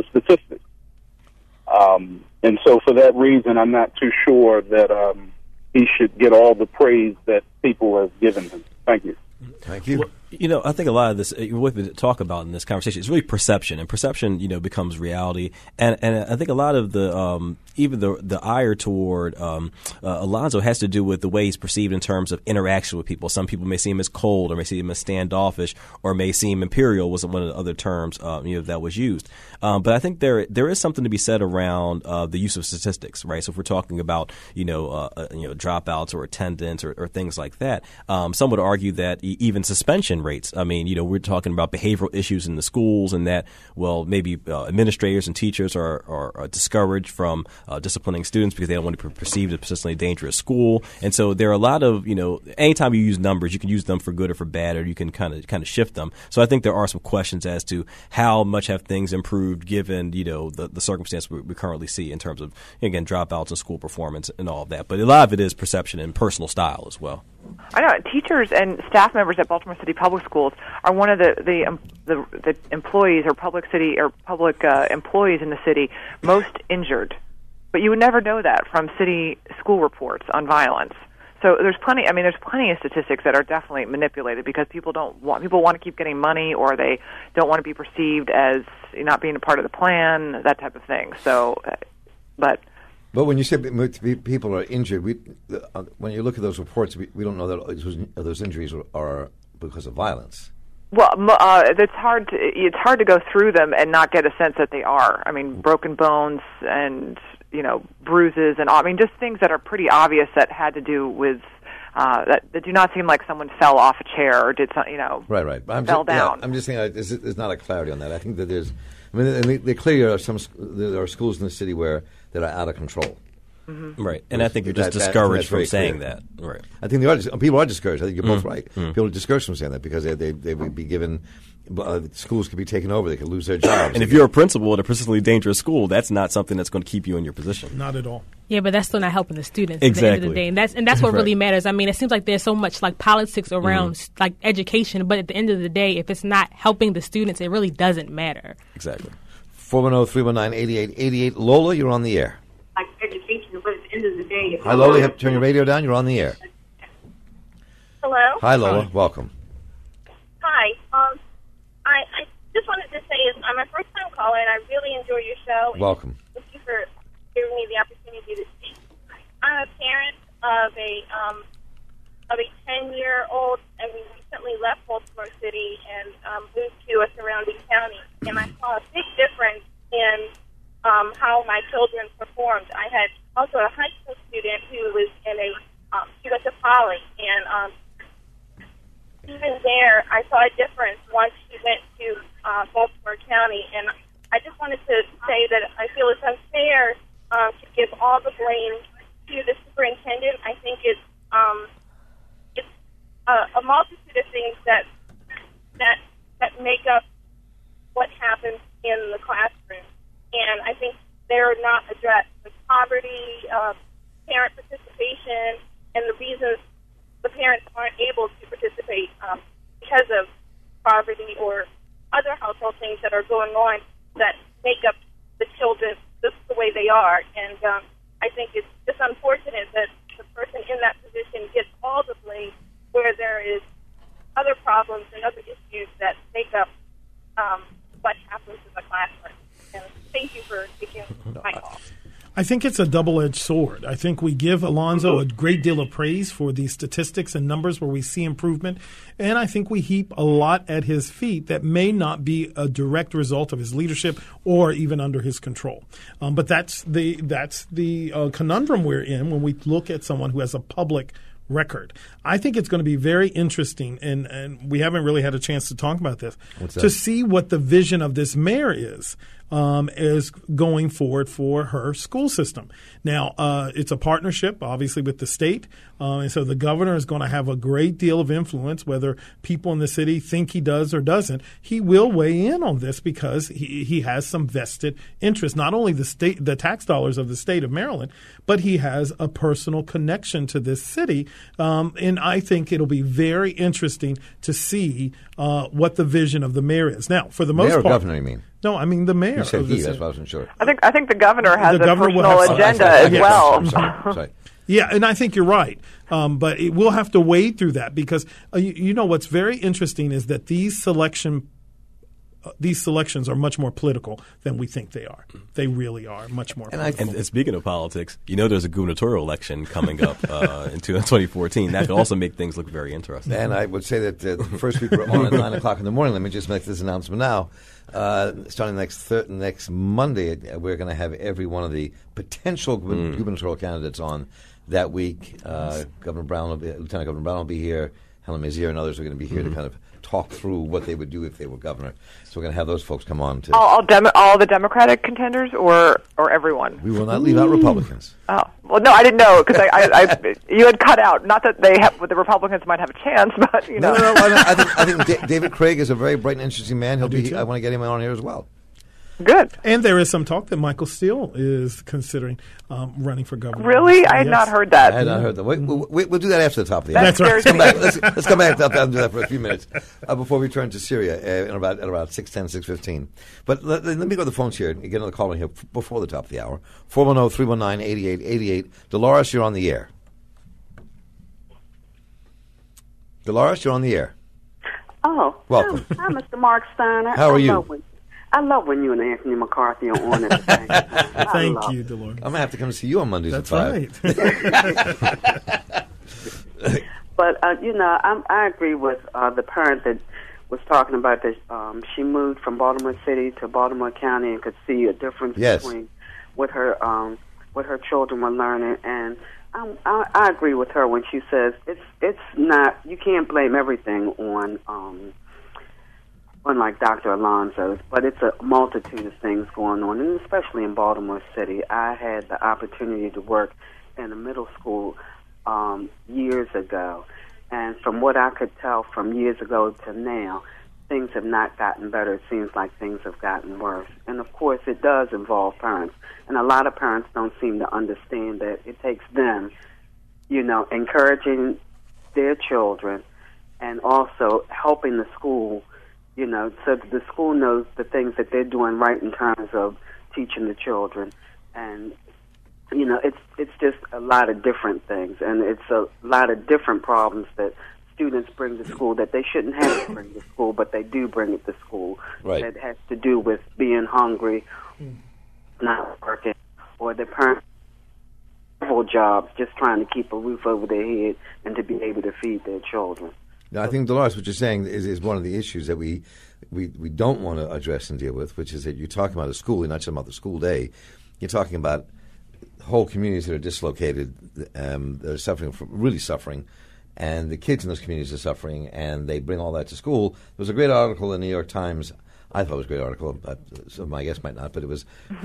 statistics. And so for that reason, I'm not too sure that he should get all the praise that people have given him. Thank you. Thank you. Well, I think a lot of this, what we talk about in this conversation, is really perception, and perception, becomes reality. And I think a lot of the even the ire toward Alonzo has to do with the way he's perceived in terms of interaction with people. Some people may see him as cold, or may see him as standoffish, or may see him imperial, was one of the other terms that was used. But I think there is something to be said around the use of statistics, right? So if we're talking about dropouts or attendance or things like that, some would argue that even suspension rates. I mean, we're talking about behavioral issues in the schools, and that, well, maybe administrators and teachers are discouraged from disciplining students because they don't want to be perceived as persistently dangerous school. And so there are a lot of, anytime you use numbers, you can use them for good or for bad, or you can kind of shift them. So I think there are some questions as to how much have things improved given, the circumstance we currently see in terms of, again, dropouts and school performance and all of that. But a lot of it is perception and personal style as well. I know teachers and staff members at Baltimore City Public Schools are one of the employees or public employees in the city most injured. But you would never know that from city school reports on violence. So there's plenty of statistics that are definitely manipulated because people want to keep getting money, or they don't want to be perceived as not being a part of the plan, that type of thing. So, But when you say people are injured, when you look at those reports, we don't know that those injuries are because of violence. Well, it's hard to go through them and not get a sense that they are. I mean, broken bones and bruises and all. I mean, just things that are pretty obvious that had to do with that do not seem like someone fell off a chair or did something. Right. Fell down. Yeah, I'm just saying there's not a clarity on that. I think that there's. I mean, there clearly are there are schools in the city that are out of control. Mm-hmm. Right, and I think you're just discouraged from saying that. Right, I think people are discouraged. I think you're both right. Mm-hmm. People are discouraged from saying that because they would be given. Schools could be taken over. They could lose their jobs. And if you're a principal at a persistently dangerous school, that's not something that's going to keep you in your position. Not at all. Yeah, but that's still not helping the students exactly. At the end of the day. And that's what really matters. I mean, it seems like there's so much like politics around like education, but at the end of the day, if it's not helping the students, it really doesn't matter. Exactly. 410-319-8888. Lola, you're on the air. Like education, but at the end of the day... Hi, Lola. You have to turn your radio down. You're on the air. Hello? Hi, Lola. Hi. Welcome. Hi. I just wanted to say is I'm a first-time caller, and I really enjoy your show. Welcome. Thank you for giving me the opportunity to speak. I'm a parent of a 10-year-old, and we recently left Baltimore City and moved to a surrounding county. And I saw a big difference in how my children performed. I had also a high school student who was in she went to Poly, and even there, I saw a difference once she went to Baltimore County. And I just wanted to say that I feel it's unfair to give all the blame to the superintendent. I think it's a multitude of things that make up what happens in the classroom. And I think they're not addressed. The poverty, parent participation, and the reasons the parents aren't able to participate because of poverty or other household things that are going on that make up the children just the way they are. And I think it's just unfortunate that the person in that position gets all the blame where there is other problems and other issues that make up what happens in the classroom. And thank you for taking my call. I think it's a double-edged sword. I think we give Alonzo a great deal of praise for the statistics and numbers where we see improvement, and I think we heap a lot at his feet that may not be a direct result of his leadership or even under his control. But that's the conundrum we're in when we look at someone who has a public record. I think it's going to be very interesting, and we haven't really had a chance to talk about this, to see what the vision of this mayor is going forward for her school system. Now, it's a partnership, obviously, with the state, and so the governor is going to have a great deal of influence, whether people in the city think he does or doesn't. He will weigh in on this because he has some vested interest, not only the tax dollars of the state of Maryland, but he has a personal connection to this city, and I think it'll be very interesting to see what the vision of the mayor is. Now, for the most part, mayor or governor, you mean? No, I mean the mayor. You said he. That's why I wasn't sure. I think the governor has a personal agenda as well. I'm sorry. Yeah, and I think you're right. But we'll have to wade through that because, you know, what's very interesting is that these selections are much more political than we think they are. They really are much more political. And speaking of politics, you know there's a gubernatorial election coming up in 2014. That could also make things look very interesting. And I would say that the first week we're on at 9 o'clock in the morning. Let me just make this announcement now. Starting next Monday, we're going to have every one of the potential gubernatorial candidates on that week. Lieutenant Governor Brown will be here. Helen Mazier and others are going to be here to kind of talk through what they would do if they were governor. So we're going to have those folks come on to all the Democratic contenders or everyone. We will not leave out Republicans. Oh well, no, I didn't know because I you had cut out. Not that the Republicans might have a chance, but you know. No. I think David Craig is a very bright and interesting man. He'll be. I want to get him on here as well. Good. And there is some talk that Michael Steele is considering running for governor. Really? I had not heard that. I had not heard that. We'll do that after the top of the hour. That's right. Let's come back and do that for a few minutes before we turn to Syria at about 6:10, 6:15. But let me go to the phones here and get another call in here before the top of the hour. 410-319-8888. Dolores, you're on the air. Dolores, you're on the air. Oh. Welcome. Hi, Mr. Mark Steiner. How are you? I love when you and Anthony McCarthy are on at the same time. Thank you, Dolores. I'm going to have to come see you on Mondays That's at 5. Right. But, I agree with the parent that was talking about that she moved from Baltimore City to Baltimore County and could see a difference between what her children were learning. And I agree with her when she says it's not, you can't blame everything on unlike Dr. Alonzo's, but it's a multitude of things going on, and especially in Baltimore City. I had the opportunity to work in a middle school years ago, and from what I could tell from years ago to now, things have not gotten better. It seems like things have gotten worse. And, of course, it does involve parents, and a lot of parents don't seem to understand that it takes them, encouraging their children and also helping the school so that the school knows the things that they're doing right in terms of teaching the children. And, it's just a lot of different things. And it's a lot of different problems that students bring to school that they shouldn't have to bring to school, but they do bring it to school. Right. That has to do with being hungry, not working, or their parents several jobs just trying to keep a roof over their head and to be able to feed their children. Now, I think, Dolores, what you're saying is one of the issues that we don't want to address and deal with, which is that you're talking about a school, you're not just about the school day. You're talking about whole communities that are dislocated, that are really suffering, and the kids in those communities are suffering, and they bring all that to school. There was a great article in the New York Times. I thought it was a great article. Some of my guests might not, but it was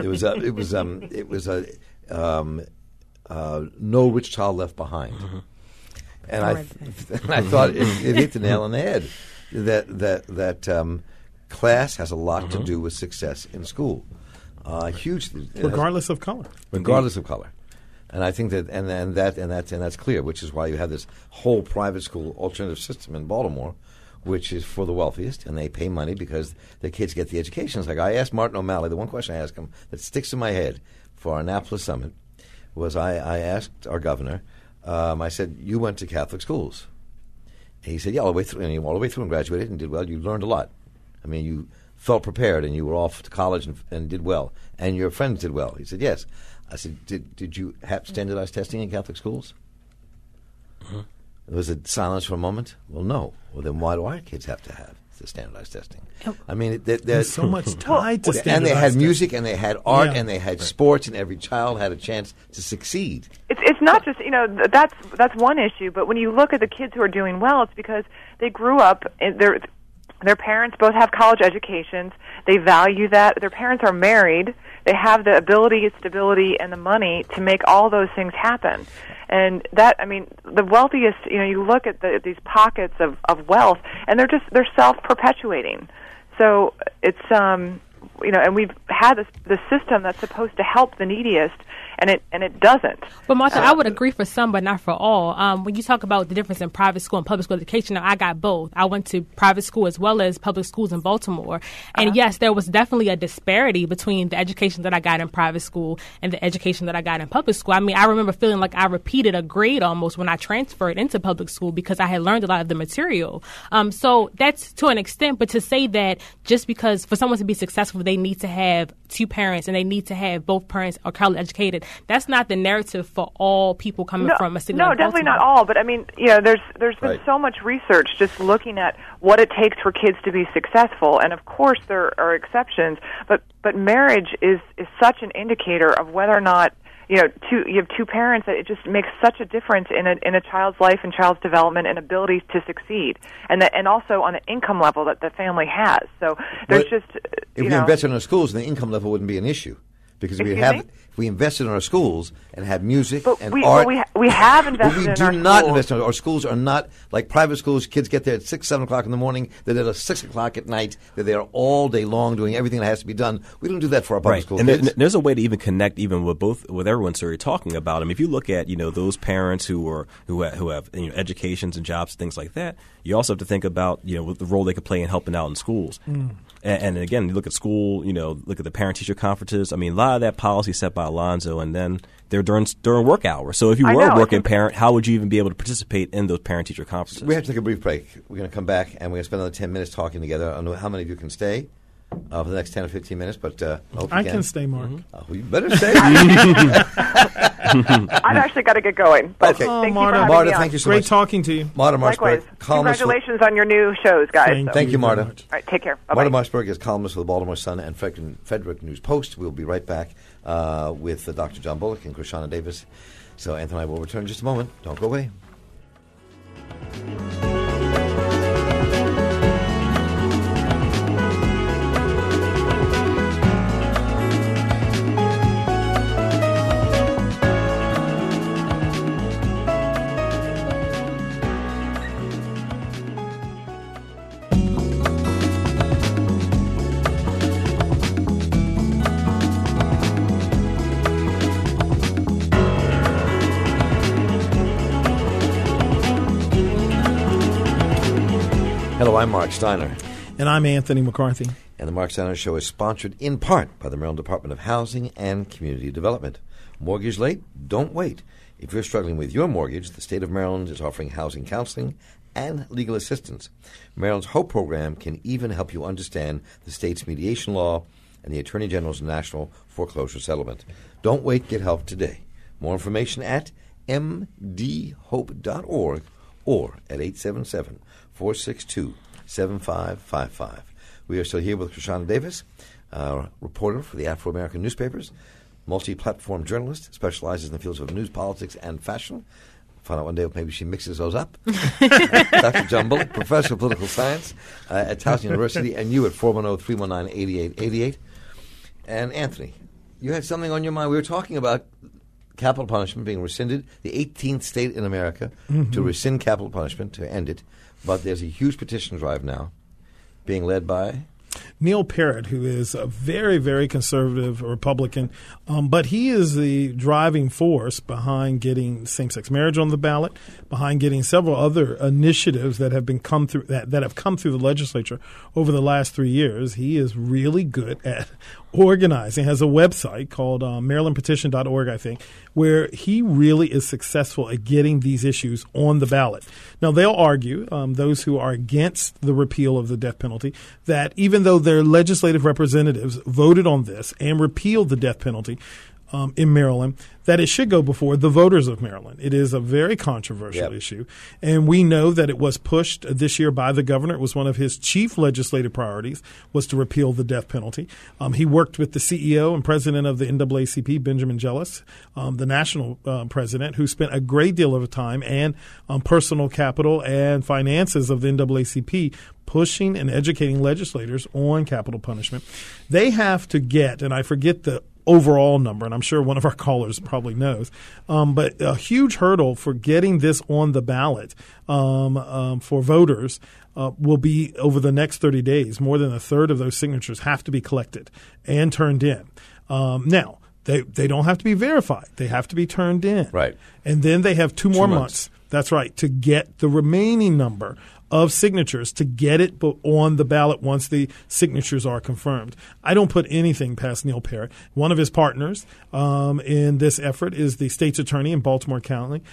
No Rich Child Left Behind. Mm-hmm. And I thought it hit the nail on the head that class has a lot to do with success in school, hugely, regardless of color. Regardless of color, and I think that's clear. Which is why you have this whole private school alternative system in Baltimore, which is for the wealthiest, and they pay money because the kids get the education. It's like I asked Martin O'Malley. The one question I asked him that sticks in my head for our Annapolis Summit was I asked our governor. I said, you went to Catholic schools. And he said, yeah, all the way through, and graduated and did well. You learned a lot. I mean, you felt prepared, and you were off to college and did well. And your friends did well. He said, yes. I said, did you have standardized testing in Catholic schools? Mm-hmm. Was it silence for a moment? Well, no. Well, then why do our kids have to have the standardized testing? I mean, there's so much tied to standardized testing. And they had music, testing. and they had art, and they had sports, and every child had a chance to succeed. It's not just, that's one issue, but when you look at the kids who are doing well, it's because they grew up, their parents both have college educations, they value that, their parents are married, they have the ability, stability, and the money to make all those things happen. And that, the wealthiest, you look at these pockets of wealth, and they're self-perpetuating. So it's, and we've had this system that's supposed to help the neediest, and it doesn't. But Martha, I would agree for some, but not for all. When you talk about the difference in private school and public school education, I got both. I went to private school as well as public schools in Baltimore, and yes, there was definitely a disparity between the education that I got in private school and the education that I got in public school. I mean, I remember feeling like I repeated a grade almost when I transferred into public school because I had learned a lot of the material. So that's to an extent, but to say that just because for someone to be successful, they need to have two parents and they need to have both parents are college educated, that's not the narrative for all people coming from a city like Baltimore. No, definitely not all. But I mean, there's been so much research just looking at what it takes for kids to be successful, and of course there are exceptions. But marriage is such an indicator of whether or not you have two parents, that it just makes such a difference in a child's life and child's development and ability to succeed, and also on the income level that the family has. So there's if we invested in our schools, the income level wouldn't be an issue. Because if we invested in our schools and had music and art. We have invested in our schools. We do not invest in our schools. Are not like private schools. Kids get there at 6, 7 o'clock in the morning. They're there at 6 o'clock at night. They're there all day long doing everything that has to be done. We don't do that for our public school kids. And there's a way to even connect even with everyone sort of talking about them. If you look at those parents who have educations and jobs and things like that, you also have to think about the role they could play in helping out in schools. And again, you look at school, look at the parent-teacher conferences. I mean, a lot of that policy set by Alonzo, and then they're during work hours. So if you were a working parent, how would you even be able to participate in those parent-teacher conferences? We have to take a brief break. We're going to come back, and we're going to spend another 10 minutes talking together. I don't know how many of you can stay for the next 10 or 15 minutes, but I can stay, Mark. Well, you better stay. I've actually got to get going. But okay. Thank Marta, you for having me on. Thank you so much. Great talking to you. Marta Likewise. Marshberg. Congratulations on your new shows, guys. Thank you, Marta. All right, take care. Bye-bye. Marta Marshberg is columnist for the Baltimore Sun and Frederick News Post. We'll be right back with Dr. John Bullock and Krishana Davis. So Anthony and I will return in just a moment. Don't go away. Hello, I'm Mark Steiner. And I'm Anthony McCarthy. And the Mark Steiner Show is sponsored in part by the Maryland Department of Housing and Community Development. Mortgage late? Don't wait. If you're struggling with your mortgage, the state of Maryland is offering housing counseling and legal assistance. Maryland's HOPE program can even help you understand the state's mediation law and the Attorney General's National Foreclosure Settlement. Don't wait. Get help today. More information at mdhope.org or at 877-462-7555. We are still here with Krishana Davis, reporter for the Afro-American newspapers, multi-platform journalist, specializes in the fields of news, politics, and fashion. Find out one day if maybe she mixes those up. Dr. John Bullock, professor of political science at Towson University, and you at 410-319-8888. And Anthony, you had something on your mind. We were talking about capital punishment being rescinded, the 18th state in America to rescind capital punishment, to end it. But there's a huge petition drive now being led by Neil Parrott, who is a very, very conservative Republican, but he is the driving force behind getting same-sex marriage on the ballot, behind getting several other initiatives that have come through the legislature over the last 3 years. He is really good at organizing. Has a website called MarylandPetition.org, I think, where he really is successful at getting these issues on the ballot. Now, they'll argue, those who are against the repeal of the death penalty, that even though their legislative representatives voted on this and repealed the death penalty in Maryland, that it should go before the voters of Maryland. It is a very controversial issue. And we know that it was pushed this year by the governor. It was one of his chief legislative priorities was to repeal the death penalty. He worked with the CEO and president of the NAACP, Benjamin Jealous, the national president, who spent a great deal of time and personal capital and finances of the NAACP pushing and educating legislators on capital punishment. They have to get, and I forget the overall number, and I'm sure one of our callers probably knows, but a huge hurdle for getting this on the ballot for voters will be over the next 30 days. More than a third of those signatures have to be collected and turned in. Now, they don't have to be verified. They have to be turned in. Right. And then they have 2 more months. That's right, to get the remaining number of signatures to get it on the ballot once the signatures are confirmed. I don't put anything past Neil Parrott. One of his partners in this effort is the state's attorney in Baltimore County,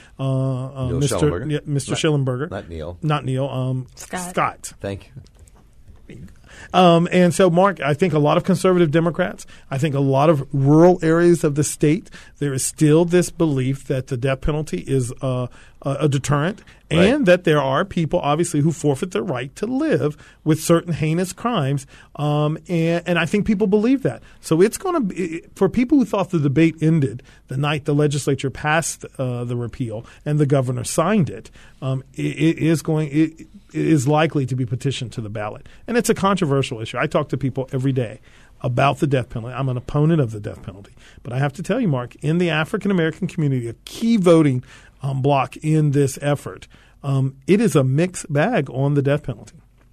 Mr. Schellenberger. Not Neil. Scott. Thank you. And so, Mark, I think a lot of conservative Democrats, I think a lot of rural areas of the state, there is still this belief that the death penalty is a deterrent, and that there are people, obviously, who forfeit their right to live with certain heinous crimes. And I think people believe that. So it's going to be, for people who thought the debate ended the night the legislature passed the repeal and the governor signed it, it is likely to be petitioned to the ballot. And it's a controversial issue. I talk to people every day about the death penalty. I'm an opponent of the death penalty. But I have to tell you, Mark, in the African-American community, a key voting block in this effort, it is a mixed bag on the death penalty.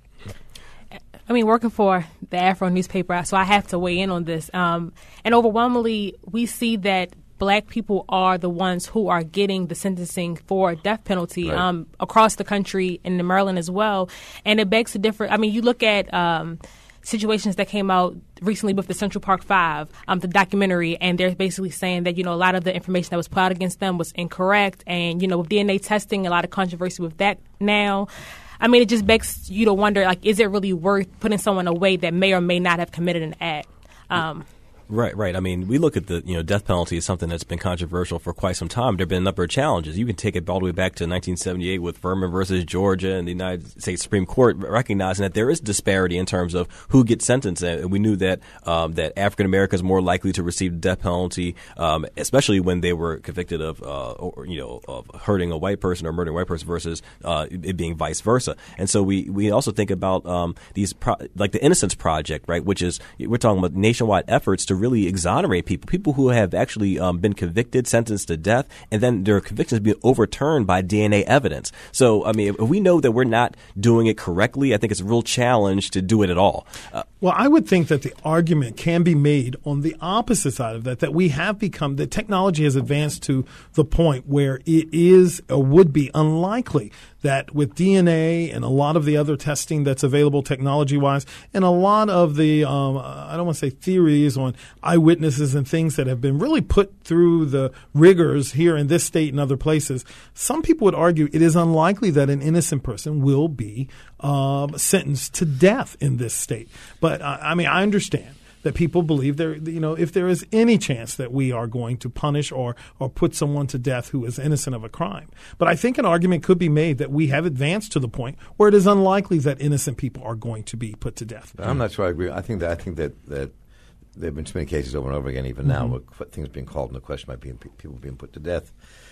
I mean, working for the Afro newspaper, so I have to weigh in on this. And overwhelmingly, we see that Black people are the ones who are getting the sentencing for death penalty across the country and in Maryland as well. And it begs to differ. I mean, you look at situations that came out recently with the Central Park Five, the documentary, and they're basically saying that, a lot of the information that was put out against them was incorrect. And, with DNA testing, a lot of controversy with that now. I mean, it just begs you to wonder, is it really worth putting someone away that may or may not have committed an act? Right. I mean, we look at the death penalty as something that's been controversial for quite some time. There have been a number of challenges. You can take it all the way back to 1978 with Furman versus Georgia and the United States Supreme Court recognizing that there is disparity in terms of who gets sentenced. And we knew that that African Americans are more likely to receive the death penalty, especially when they were convicted of hurting a white person or murdering a white person versus it being vice versa. And so we also think about these like the Innocence Project, right? Which is we're talking about nationwide efforts to really exonerate people who have actually been convicted, sentenced to death, and then their convictions being overturned by DNA evidence. So, I mean, if we know that we're not doing it correctly, I think it's a real challenge to do it at all. Well, I would think that the argument can be made on the opposite side of that we have become, that technology has advanced to the point where it is or would be unlikely that with DNA and a lot of the other testing that's available technology-wise and a lot of the, I don't want to say theories on eyewitnesses and things that have been really put through the rigors here in this state and other places, some people would argue it is unlikely that an innocent person will be sentenced to death in this state. But, I mean, I understand that people believe if there is any chance that we are going to punish or put someone to death who is innocent of a crime. But I think an argument could be made that we have advanced to the point where it is unlikely that innocent people are going to be put to death. I'm not sure I agree. I think that there have been too many cases over and over again, even now, where things being called into question by people being put to death.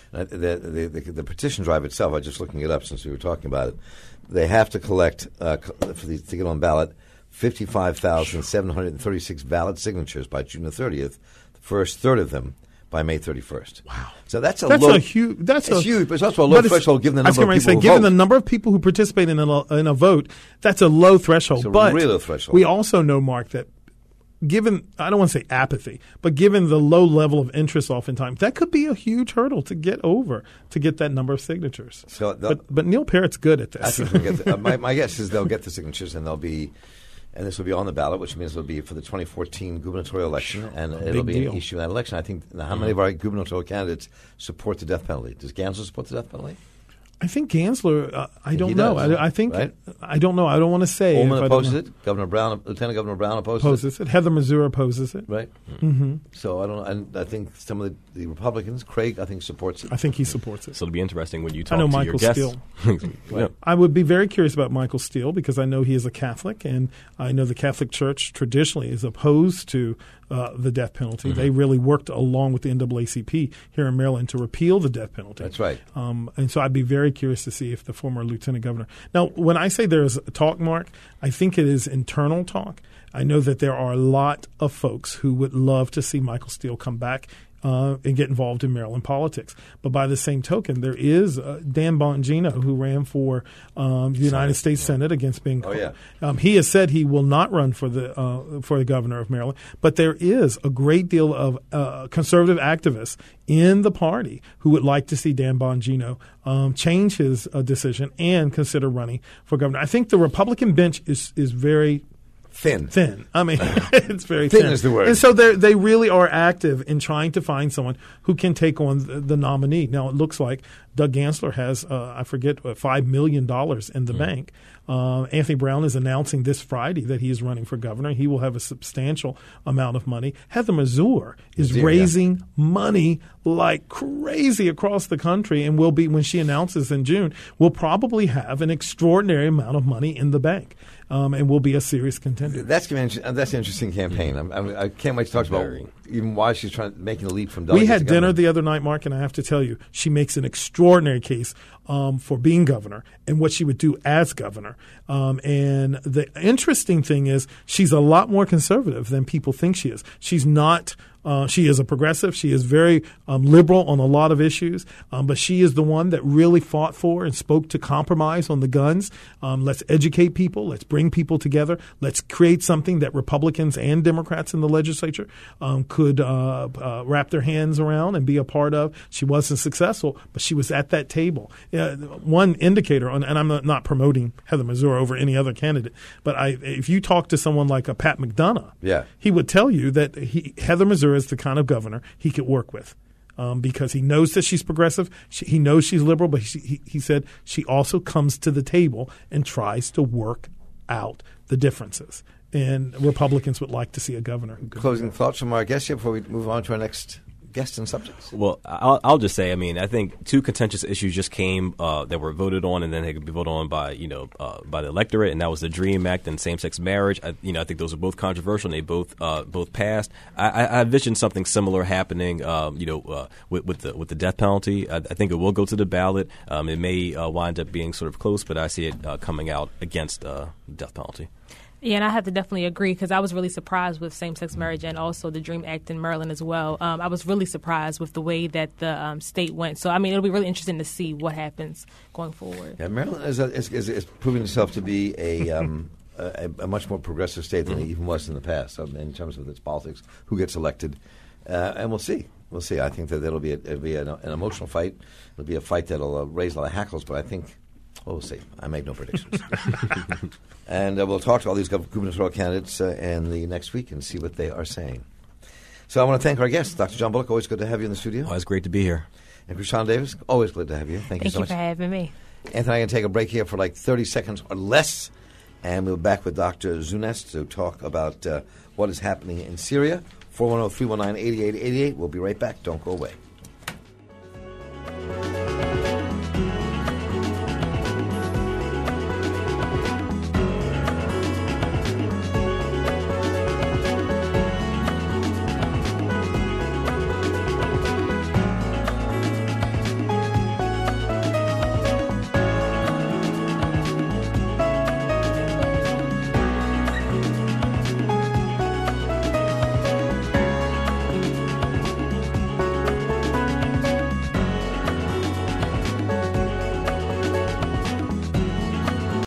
The petition drive itself, I was just looking it up since we were talking about it. They have to collect to get on ballot 55,736 valid signatures by June the 30th. The first third of them by May 31st. Wow! So that's huge. That's huge, but it's also a low threshold given the number of people who given vote. the number of people who participate in a vote, that's a low threshold. It's a but real low threshold. We also know, Mark, that given, I don't want to say apathy, but given the low level of interest oftentimes, that could be a huge hurdle to get over to get that number of signatures. So but Neil Parrott's good at this. I think we'll get my guess is they'll get the signatures and this will be on the ballot, which means it'll be for the 2014 gubernatorial election, and it'll be an issue in that election. I think how many of our gubernatorial candidates support the death penalty? Does Gansler support the death penalty? I think Gansler, I don't know. I think, right? I don't know. I don't want to say. Ullman opposes it. Lieutenant Governor Brown opposes it. Heather Mazur opposes it. Right. Mm-hmm. So I don't know. And I think some of the Republicans, Craig, I think supports it. I think he supports it. So it'll be interesting when you talk to Michael your guests. Steele. I would be very curious about Michael Steele because I know he is a Catholic, and I know the Catholic Church traditionally is opposed to the death penalty. Mm-hmm. They really worked along with the NAACP here in Maryland to repeal the death penalty. That's right. And so I'd be very curious to see if the former lieutenant governor. Now, when I say there's talk, Mark, I think it is internal talk. I know that there are a lot of folks who would love to see Michael Steele come back and get involved in Maryland politics. But by the same token, there is Dan Bongino, who ran for the United States Senate against Bing. He has said he will not run for the governor of Maryland. But there is a great deal of conservative activists in the party who would like to see Dan Bongino change his decision and consider running for governor. I think the Republican bench is very thin. I mean, it's very thin. Thin is the word. And so they really are active in trying to find someone who can take on the nominee. Now, it looks like Doug Gansler has, $5 million in the bank. Anthony Brown is announcing this Friday that he is running for governor. He will have a substantial amount of money. Heather Mazur is raising money like crazy across the country and will be, when she announces in June, will probably have an extraordinary amount of money in the bank. And will be a serious contender. That's an interesting campaign. I can't wait to talk about even why she's making the leap from delegate. We had dinner the other night, Mark, and I have to tell you, she makes an extraordinary case for being governor and what she would do as governor. And the interesting thing is she's a lot more conservative than people think she is. She's not. She is a progressive. She is very liberal on a lot of issues, but she is the one that really fought for and spoke to compromise on the guns. Let's educate people. Let's bring people together. Let's create something that Republicans and Democrats in the legislature could wrap their hands around and be a part of. She wasn't successful, but she was at that table. One indicator, and I'm not promoting Heather Mazur over any other candidate, but if you talk to someone like a Pat McDonough, he would tell you that Heather Mazur is the kind of governor he could work with because he knows that she's progressive. He knows she's liberal, but he said she also comes to the table and tries to work out the differences. And Republicans would like to see a governor who could. Closing thoughts from our guest here before we move on to our next guests and subjects. Well, I'll just say, I think two contentious issues just came that were voted on, and then they could be voted on by the electorate, and that was the DREAM Act and same-sex marriage. I think those are both controversial, and they both passed. I envision something similar happening, with the death penalty. I think it will go to the ballot. It may wind up being sort of close, but I see it coming out against the death penalty. Yeah, and I have to definitely agree because I was really surprised with same-sex marriage and also the DREAM Act in Maryland as well. I was really surprised with the way that the state went. So, it'll be really interesting to see what happens going forward. Yeah, Maryland is proving itself to be a much more progressive state than it even was in the past in terms of its politics, who gets elected. And we'll see. We'll see. I think that it'll be an emotional fight. It'll be a fight that'll raise a lot of hackles, but I think we'll see. I make no predictions. And we'll talk to all these gubernatorial candidates in the next week and see what they are saying. So I want to thank our guests. Dr. John Bullock, always good to have you in the studio. Always great to be here. And Krishan Davis, always glad to have you. Thank you so much. Thank you for having me. Anthony and I are going to take a break here for like 30 seconds or less, and we'll be back with Dr. Zunes to talk about what is happening in Syria. 410-319-8888. We'll be right back. Don't go away.